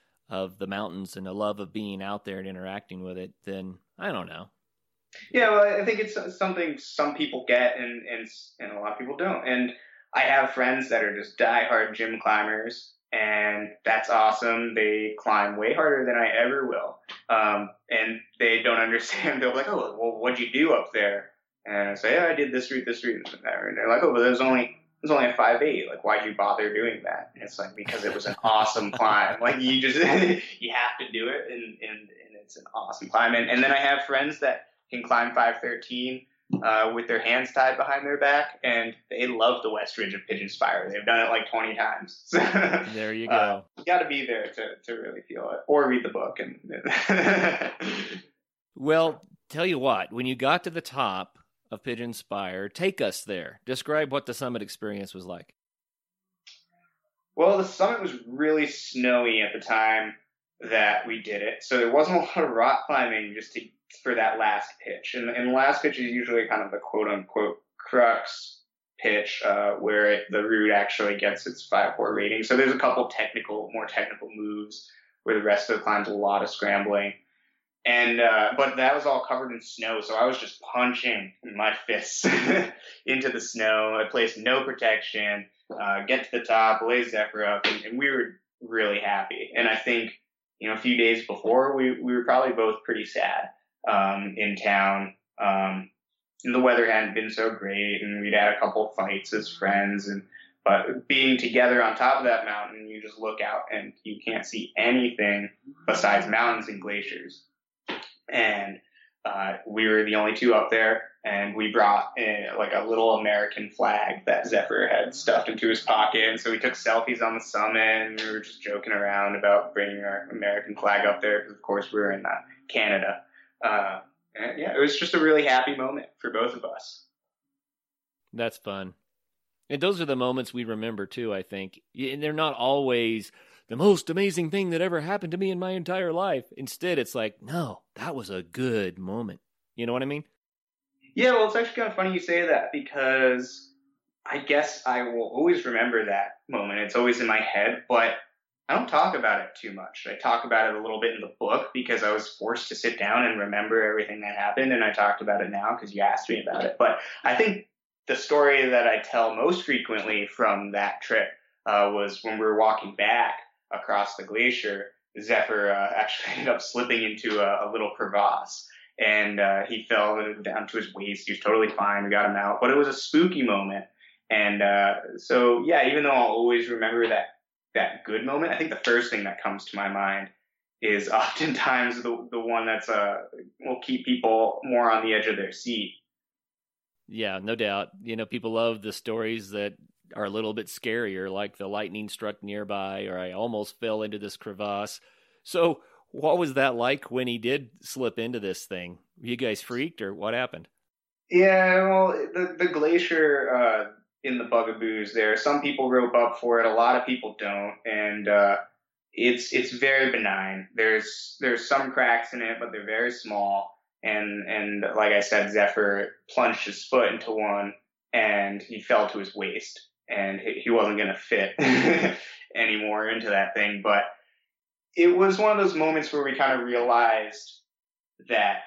of the mountains and the love of being out there and interacting with it, then I don't know. Yeah, well, I think it's something some people get and, and, and a lot of people don't. And I have friends that are just diehard gym climbers, and that's awesome. They climb way harder than I ever will. Um, and they don't understand. They're like, oh, well, what'd you do up there? And I say, yeah, I did this route, this route, and that. And they're like, oh, but there's only there's only a five eight. Like, why'd you bother doing that? And it's like, because it was an awesome climb. Like, you just you have to do it, and and, and it's an awesome climb. And, and then I have friends that can climb five thirteen uh, with their hands tied behind their back, and they love the West Ridge of Pigeon Spire. They've done it like twenty times. There you go. Uh, you got to be there to, to really feel it, or read the book. And Well, tell you what, when you got to the top of Pigeon Spire, take us there. Describe what the summit experience was like. Well, the summit was really snowy at the time that we did it, so there wasn't a lot of rock climbing just to for that last pitch. And, and the last pitch is usually kind of the quote-unquote crux pitch, uh, where it, the route actually gets its five four rating. So there's a couple technical, more technical moves where the rest of the climb's a lot of scrambling. And uh, but that was all covered in snow, so I was just punching my fists into the snow. I placed no protection, uh, get to the top, lay Zephyr up, and, and we were really happy. And I think, you know, a few days before, we, we were probably both pretty sad um, in town. Um, and the weather hadn't been so great, and we'd had a couple fights as friends. And but being together on top of that mountain, you just look out and you can't see anything besides mountains and glaciers. And uh, we were the only two up there, and we brought uh, like a little American flag that Zephyr had stuffed into his pocket. And so we took selfies on the summit, and we were just joking around about bringing our American flag up there, because of course we were in uh, Canada. Uh, and yeah, it was just a really happy moment for both of us. That's fun. And those are the moments we remember too, I think. And they're not always the most amazing thing that ever happened to me in my entire life. Instead, it's like, no, that was a good moment. You know what I mean? Yeah, well, it's actually kind of funny you say that, because I guess I will always remember that moment. It's always in my head, but I don't talk about it too much. I talk about it a little bit in the book because I was forced to sit down and remember everything that happened, and I talked about it now because you asked me about it. But I think the story that I tell most frequently from that trip uh, was when we were walking back across the glacier. Zephyr uh, actually ended up slipping into a, a little crevasse, and uh, he fell down to his waist. He was totally fine. We got him out, but it was a spooky moment. And uh, so, yeah, even though I'll always remember that that good moment, I think the first thing that comes to my mind is oftentimes the the one that's uh will keep people more on the edge of their seat. Yeah, no doubt. You know, people love the stories that are a little bit scarier, like the lightning struck nearby, or I almost fell into this crevasse. So what was that like when he did slip into this thing? Were you guys freaked, or what happened? Yeah, well, the, the glacier uh, in the Bugaboos there, some people rope up for it, a lot of people don't. And uh, it's it's very benign. There's there's some cracks in it, but they're very small. And and like I said, Zephyr plunged his foot into one, and he fell to his waist, and he, he wasn't going to fit anymore into that thing. But it was one of those moments where we kind of realized that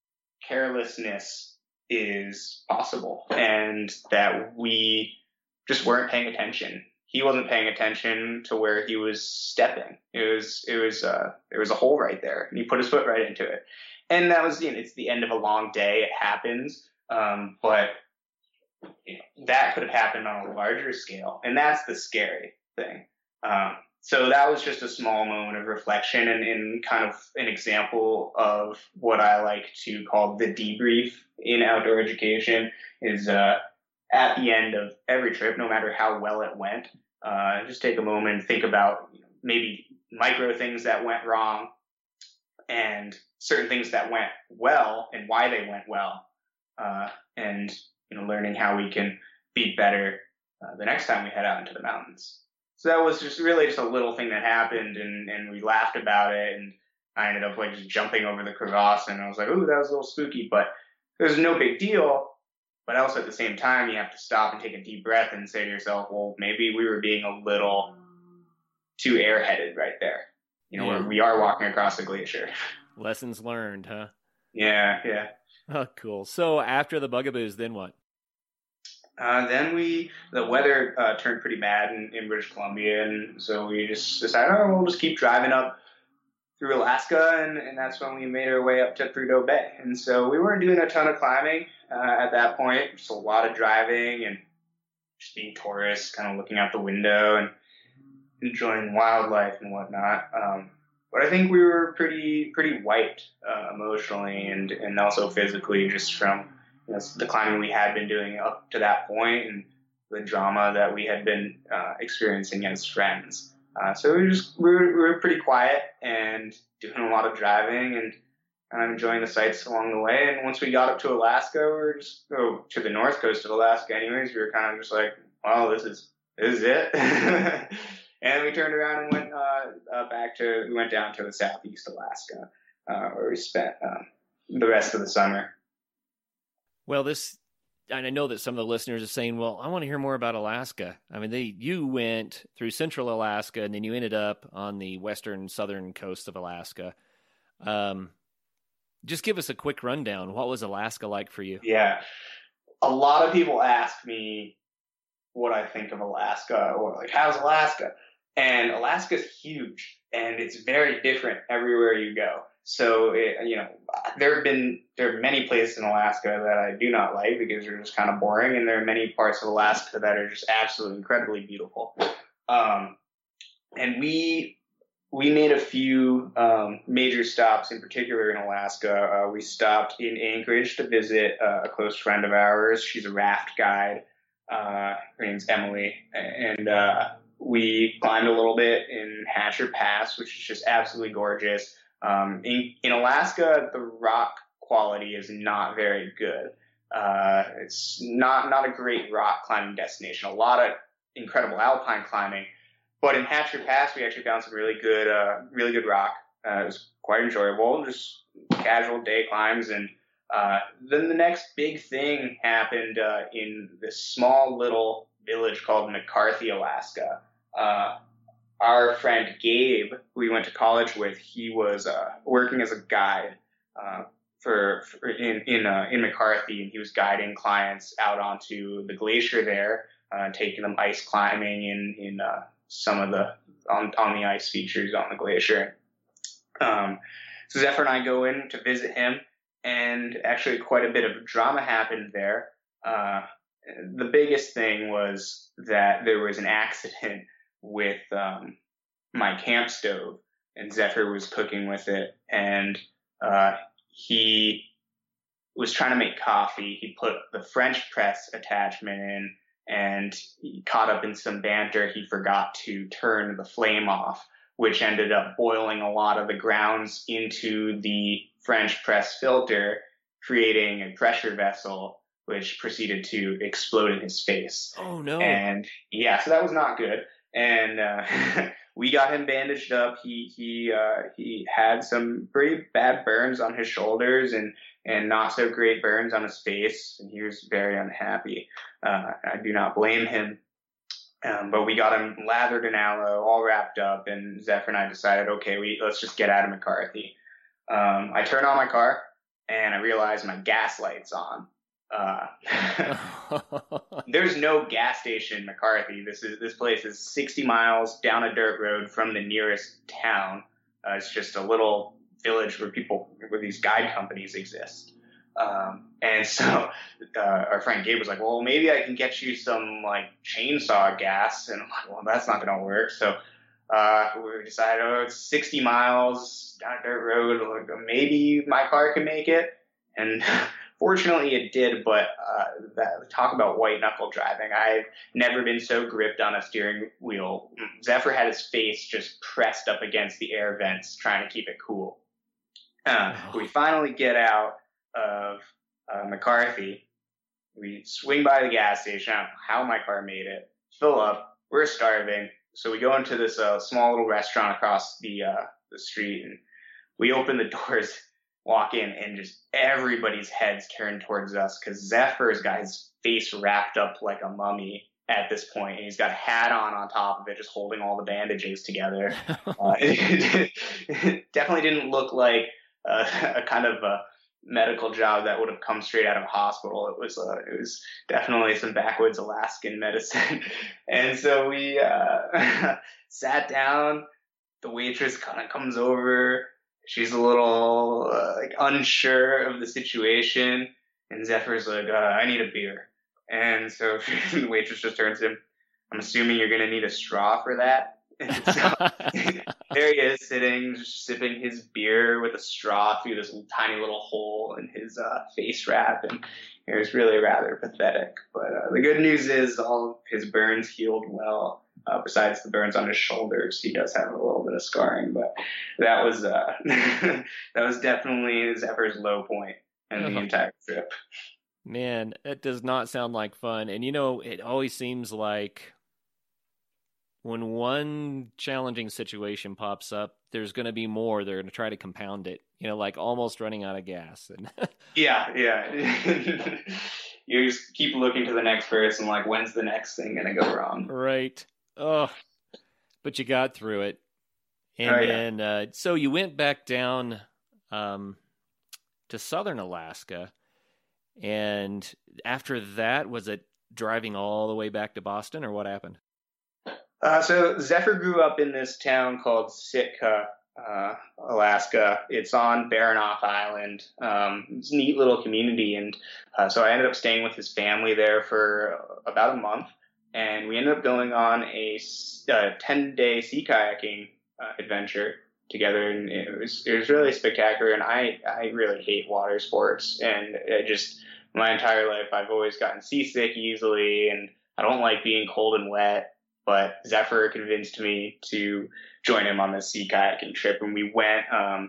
carelessness is possible, and that we just weren't paying attention. He wasn't paying attention to where he was stepping. It was, it was, uh, there was a hole right there, and he put his foot right into it. And that was, you know, it's the end of a long day. It happens. Um, but you know, that could have happened on a larger scale. And that's the scary thing. Um, so that was just a small moment of reflection, and, and kind of an example of what I like to call the debrief in outdoor education is, uh, at the end of every trip, no matter how well it went, uh, just take a moment and think about, you know, maybe micro things that went wrong and certain things that went well and why they went well, uh, and you know, learning how we can be better uh, the next time we head out into the mountains. So that was just really just a little thing that happened, and, and we laughed about it, and I ended up like just jumping over the crevasse, and I was like, ooh, that was a little spooky, but it was no big deal. But also at the same time, you have to stop and take a deep breath and say to yourself, well, maybe we were being a little too airheaded right there. You know, yeah. where we are walking across the glacier. Lessons learned, huh? Yeah, yeah. Oh, cool. So after the bugaboos, then what? Uh, then we, the weather uh, turned pretty bad in, in British Columbia, and so we just decided, oh, we'll just keep driving up through Alaska, and, and that's when we made our way up to Prudhoe Bay. And so we weren't doing a ton of climbing uh, at that point, just a lot of driving and just being tourists, kind of looking out the window and enjoying wildlife and whatnot. Um, but I think we were pretty pretty wiped uh, emotionally and, and also physically, just from you know, the climbing we had been doing up to that point and the drama that we had been uh, experiencing as friends. Uh, so we were just we were, we were pretty quiet and doing a lot of driving and kind of enjoying the sights along the way. And once we got up to Alaska, we were just oh, to the north coast of Alaska. Anyways, we were kind of just like, well, this is this is it. And we turned around and went uh, uh, back to we went down to the southeast Alaska, uh, where we spent uh, the rest of the summer. Well, this. And I know that some of the listeners are saying, well, I want to hear more about Alaska. I mean, they you went through central Alaska, and then you ended up on the western, southern coast of Alaska. Um, just give us a quick rundown. What was Alaska like for you? Yeah. A lot of people ask me what I think of Alaska, or like, how's Alaska? And Alaska's huge, and it's very different everywhere you go. So, it, you know, there have been, there are many places in Alaska that I do not like because they're just kind of boring. And there are many parts of Alaska that are just absolutely incredibly beautiful. Um, and we, we made a few, um, major stops in particular in Alaska. Uh, we stopped in Anchorage to visit uh, a close friend of ours. She's a raft guide. Uh, her name's Emily. And, uh, we climbed a little bit in Hatcher Pass, which is just absolutely gorgeous. Um, in, in Alaska, the rock quality is not very good. Uh, it's not, not a great rock climbing destination. A lot of incredible alpine climbing, but in Hatcher Pass, we actually found some really good, uh, really good rock. Uh, it was quite enjoyable, just casual day climbs. And, uh, then the next big thing happened, uh, in this small little village called McCarthy, Alaska. Uh, Our friend Gabe, who we went to college with, he was uh, working as a guide uh, for, for in in, uh, in McCarthy, and he was guiding clients out onto the glacier there, uh, taking them ice climbing in in uh, some of the on on the ice features on the glacier. Um, so Zephyr and I go in to visit him, and actually quite a bit of drama happened there. Uh, the biggest thing was that there was an accident with um, my camp stove, and Zephyr was cooking with it, and uh, he was trying to make coffee. He put the French press attachment in, and he caught up in some banter. He forgot to turn the flame off, which ended up boiling a lot of the grounds into the French press filter, creating a pressure vessel, which proceeded to explode in his face. Oh, no. And yeah, so that was not good. And uh, we got him bandaged up. He he uh, he had some pretty bad burns on his shoulders and and not so great burns on his face, and he was very unhappy. Uh, I do not blame him. Um, but we got him lathered in aloe, all wrapped up, and Zephyr and I decided, okay, we let's just get out of McCarthy. Um, I turn on my car, and I realize my gas light's on. Uh, there's no gas station in McCarthy. This is this place is sixty miles down a dirt road from the nearest town. Uh, it's just a little village where people, where these guide companies exist. Um, and so, uh, our friend Gabe was like, well, maybe I can get you some like chainsaw gas. And I'm like, well, that's not going to work. So, uh, we decided, oh, it's sixty miles down a dirt road. Like, maybe my car can make it. And fortunately it did. But, uh, that, talk about white knuckle driving. I've never been so gripped on a steering wheel. Zephyr had his face just pressed up against the air vents, trying to keep it cool. Uh, Oh. we finally get out of uh, McCarthy. We swing by the gas station. I don't know how my car made it. Fill up. We're starving. So we go into this uh, small little restaurant across the uh, the street, and we open the doors, walk in, and just everybody's heads turn towards us because Zephyr's got his face wrapped up like a mummy at this point, and he's got a hat on on top of it, just holding all the bandages together. uh, it, it definitely didn't look like uh, a kind of a medical job that would have come straight out of a hospital. It was uh, it was definitely some backwoods Alaskan medicine. And so we uh, sat down. The waitress kind of comes over. She's a little uh, like unsure of the situation, and Zephyr's like, uh, "I need a beer." And so the waitress just turns to him. I'm assuming you're gonna need a straw for that. And so there he is, sitting, just sipping his beer with a straw through this tiny little hole in his uh, face wrap, and it was really rather pathetic. But uh, the good news is all of his burns healed well. Uh, besides the burns on his shoulders, he does have a little bit of scarring, but that was uh, that was definitely Zephyr's low point in the entire trip. Man, that does not sound like fun. And you know, it always seems like when one challenging situation pops up, there's going to be more. They're going to try to compound it, you know, like almost running out of gas. And yeah, yeah. You just keep looking to the next person, like, when's the next thing going to go wrong? Right. Oh, but you got through it. And oh, yeah. then, uh, so you went back down um, to southern Alaska. And after that, was it driving all the way back to Boston, or what happened? Uh, so Zephyr grew up in this town called Sitka, uh, Alaska. It's on Baranof Island. Um, it's a neat little community. And uh, so I ended up staying with his family there for about a month. And we ended up going on a ten-day sea kayaking uh, adventure together. And it was it was really spectacular. And I, I really hate water sports. And I just, my entire life, I've always gotten seasick easily. And I don't like being cold and wet. But Zephyr convinced me to join him on this sea kayaking trip, and we went um,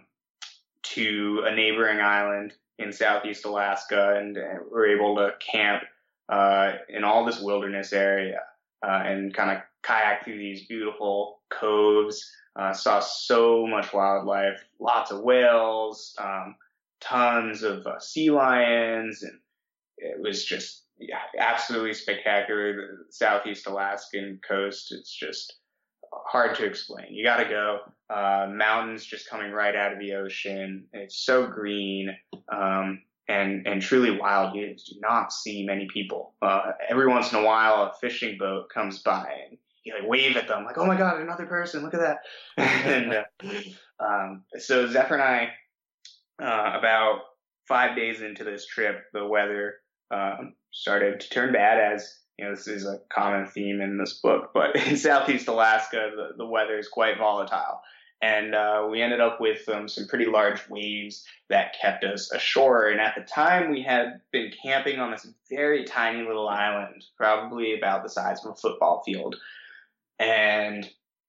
to a neighboring island in southeast Alaska, and uh, we were able to camp uh, in all this wilderness area uh, and kind of kayak through these beautiful coves. Uh, saw so much wildlife, lots of whales, um, tons of uh, sea lions, and it was just yeah, absolutely spectacular. The southeast Alaskan coast, it's just hard to explain. You got to go. Uh, mountains just coming right out of the ocean. It's so green um, and and truly wild. You do not see many people. Uh, every once in a while, a fishing boat comes by and you like wave at them like, "Oh my God, another person! Look at that!" and uh, um, so Zephyr and I, uh, about five days into this trip, the weather Um, started to turn bad, as you know, this is a common theme in this book, but in southeast Alaska, the, the weather is quite volatile. And uh, we ended up with um, some pretty large waves that kept us ashore. And at the time, we had been camping on this very tiny little island, probably about the size of a football field. And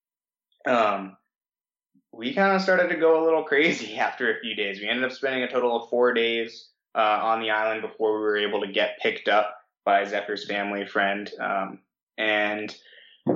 um, we kind of started to go a little crazy after a few days. We ended up spending a total of four days Uh, on the island before we were able to get picked up by Zephyr's family friend. Um, and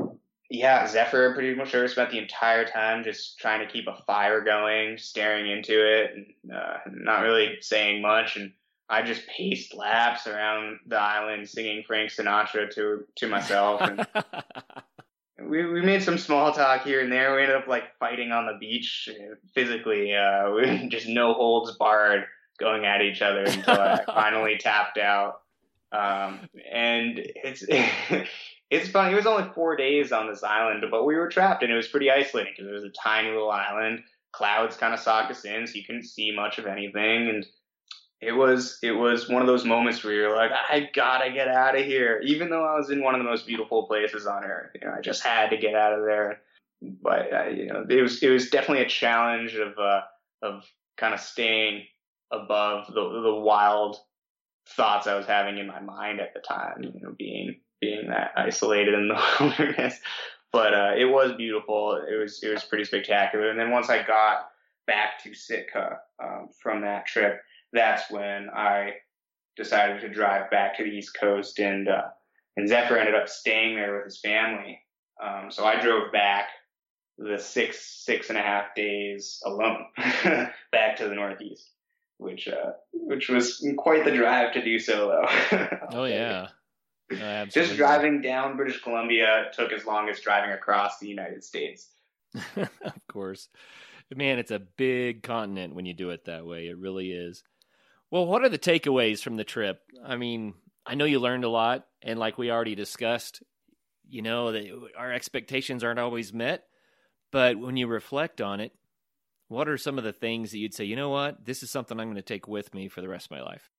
yeah, Zephyr pretty much sure spent the entire time just trying to keep a fire going, staring into it, and uh, not really saying much. And I just paced laps around the island, singing Frank Sinatra to to myself. And we we made some small talk here and there. We ended up like fighting on the beach physically. Uh, we just no holds barred, going at each other until I finally tapped out. Um, and it's. It's funny. It was only four days on this island, but we were trapped, and it was pretty isolating because it was a tiny little island. Clouds kind of socked us in, so you couldn't see much of anything. And it was it was one of those moments where you're like, I gotta get out of here, even though I was in one of the most beautiful places on earth. You know, I just had to get out of there. But uh, you know, it was it was definitely a challenge of uh, of kind of staying above the the wild thoughts I was having in my mind at the time. You know, being being that isolated in the wilderness. But uh, it was beautiful. It was it was pretty spectacular. And then once I got back to Sitka um, from that trip, that's when I decided to drive back to the East Coast. And uh, and Zephyr ended up staying there with his family. Um, so I drove back the six six and a half days alone back to the Northeast, which uh, which was quite the drive to do so, though. Oh yeah. No, just driving down British Columbia took as long as driving across the United States. Of course. Man, it's a big continent when you do it that way. It really is. Well, what are the takeaways from the trip? I mean, I know you learned a lot, and like we already discussed, you know, that our expectations aren't always met, but when you reflect on it, what are some of the things that you'd say, you know what, this is something I'm going to take with me for the rest of my life?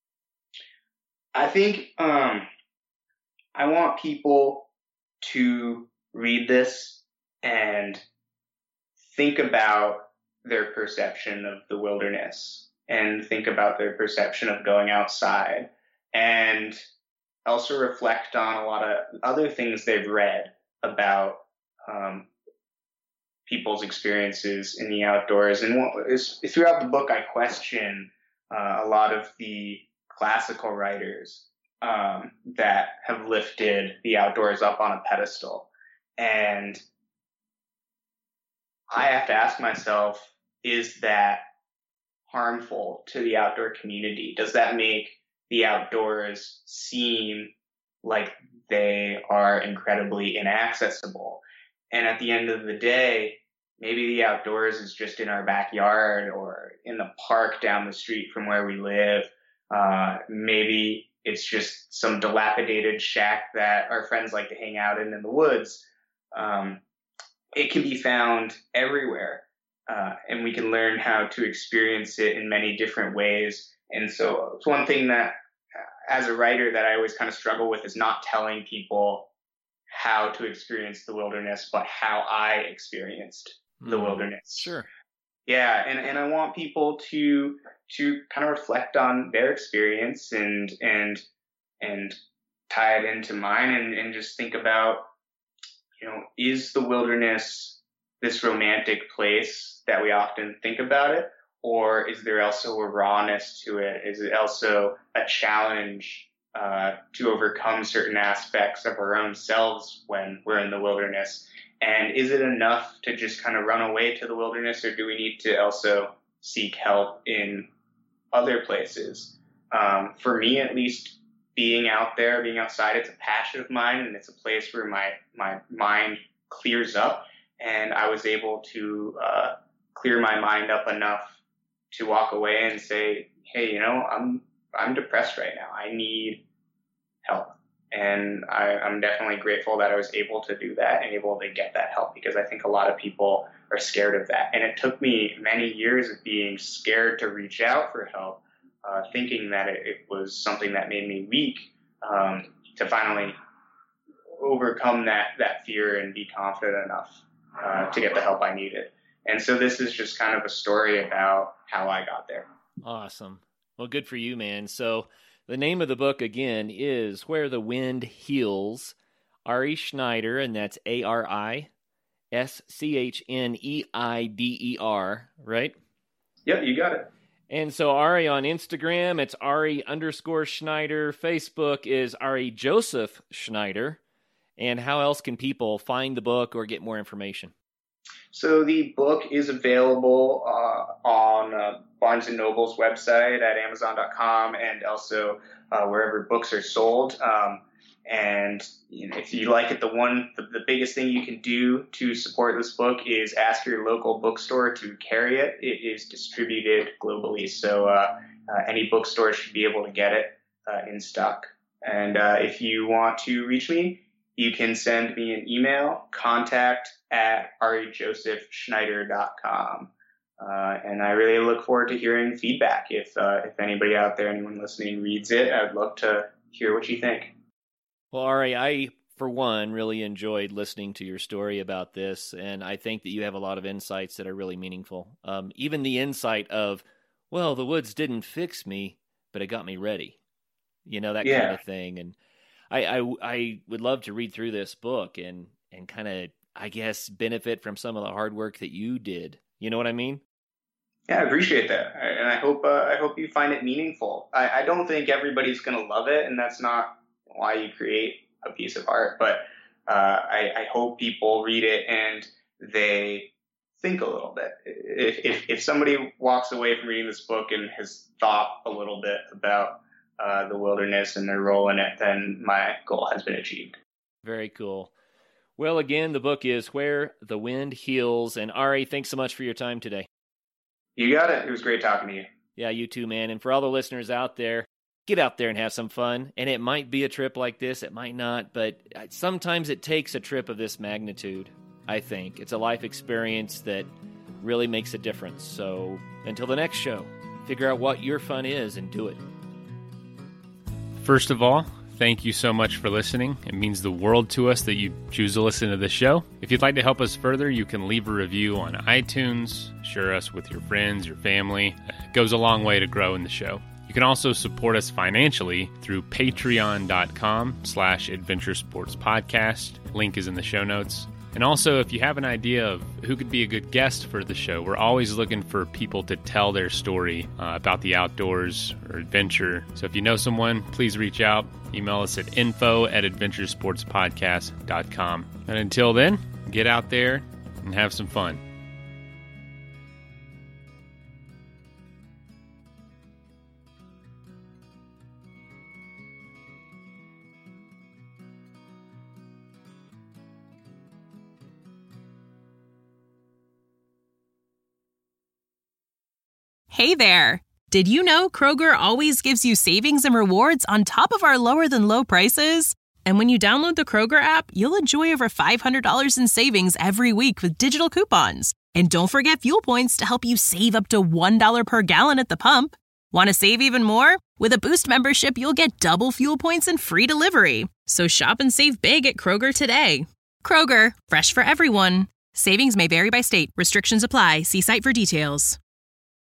I think um, I want people to read this and think about their perception of the wilderness and think about their perception of going outside and also reflect on a lot of other things they've read about um, people's experiences in the outdoors. And what is, throughout the book, I question uh, a lot of the classical writers um, that have lifted the outdoors up on a pedestal. And I have to ask myself, is that harmful to the outdoor community? Does that make the outdoors seem like they are incredibly inaccessible? And at the end of the day, maybe the outdoors is just in our backyard or in the park down the street from where we live. Uh, maybe it's just some dilapidated shack that our friends like to hang out in in the woods. Um, it can be found everywhere, uh, and we can learn how to experience it in many different ways. And so it's one thing that, as a writer, that I always kind of struggle with is not telling people how to experience the wilderness, but how I experienced the mm, wilderness. Sure. Yeah, and, and I want people to to kind of reflect on their experience and and and tie it into mine and, and just think about, you know, is the wilderness this romantic place that we often think about it, or is there also a rawness to it? Is it also a challenge uh, to overcome certain aspects of our own selves when we're in the wilderness? And is it enough to just kind of run away to the wilderness, or do we need to also seek help in other places? Um, for me, at least, being out there, being outside, it's a passion of mine, and it's a place where my, my mind clears up. And I was able to uh, clear my mind up enough to walk away and say, hey, you know, I'm I'm depressed right now. I need help. And I, I'm definitely grateful that I was able to do that and able to get that help, because I think a lot of people are scared of that. And it took me many years of being scared to reach out for help, uh, thinking that it, it was something that made me weak, um, to finally overcome that, that fear and be confident enough uh, to get the help I needed. And so this is just kind of a story about how I got there. Awesome. Well, good for you, man. So the name of the book, again, is Where the Wind Heals. Ari Schneider, and that's A R I S C H N E I D E R, right? Yep, you got it. And so Ari on Instagram, it's Ari underscore Schneider. Facebook is Ari Joseph Schneider. And how else can people find the book or get more information? So the book is available uh, on uh, Barnes and Noble's website at amazon dot com and also uh, wherever books are sold. Um, and you know, if you like it, the one, the, the biggest thing you can do to support this book is ask your local bookstore to carry it. It is distributed globally, so uh, uh, any bookstore should be able to get it uh, in stock. And uh, if you want to reach me, you can send me an email, contact at ari joseph schneider dot com. Uh, and I really look forward to hearing feedback. If uh, if anybody out there, anyone listening reads it, I'd love to hear what you think. Well, Ari, I, for one, really enjoyed listening to your story about this, and I think that you have a lot of insights that are really meaningful. Um, even the insight of, well, the woods didn't fix me, but it got me ready. You know, that yeah. kind of thing. And I, I, I would love to read through this book and, and kind of, I guess, benefit from some of the hard work that you did. You know what I mean? Yeah, I appreciate that. And I hope uh, I hope you find it meaningful. I, I don't think everybody's going to love it, and that's not why you create a piece of art. But uh, I, I hope people read it and they think a little bit. If, if, if somebody walks away from reading this book and has thought a little bit about uh, the wilderness and their role in it, then my goal has been achieved. Very cool. Well, again, the book is Where the Wind Heals. And Ari, thanks so much for your time today. You got it. It was great talking to you. Yeah, you too, man. And for all the listeners out there, get out there and have some fun. And it might be a trip like this. It might not. But sometimes it takes a trip of this magnitude, I think. It's a life experience that really makes a difference. So until the next show, figure out what your fun is and do it. First of all, thank you so much for listening. It means the world to us that you choose to listen to this show. If you'd like to help us further, you can leave a review on iTunes, share us with your friends, your family. It goes a long way to grow in the show. You can also support us financially through patreon.com slash adventure sports podcast. Link is in the show notes. And also, if you have an idea of who could be a good guest for the show, we're always looking for people to tell their story uh, about the outdoors or adventure. So if you know someone, please reach out. Email us at info at adventure sports podcast dot com. And until then, get out there and have some fun. Hey there! Did you know Kroger always gives you savings and rewards on top of our lower-than-low prices? And when you download the Kroger app, you'll enjoy over five hundred dollars in savings every week with digital coupons. And don't forget fuel points to help you save up to one dollar per gallon at the pump. Want to save even more? With a Boost membership, you'll get double fuel points and free delivery. So shop and save big at Kroger today. Kroger, fresh for everyone. Savings may vary by state. Restrictions apply. See site for details.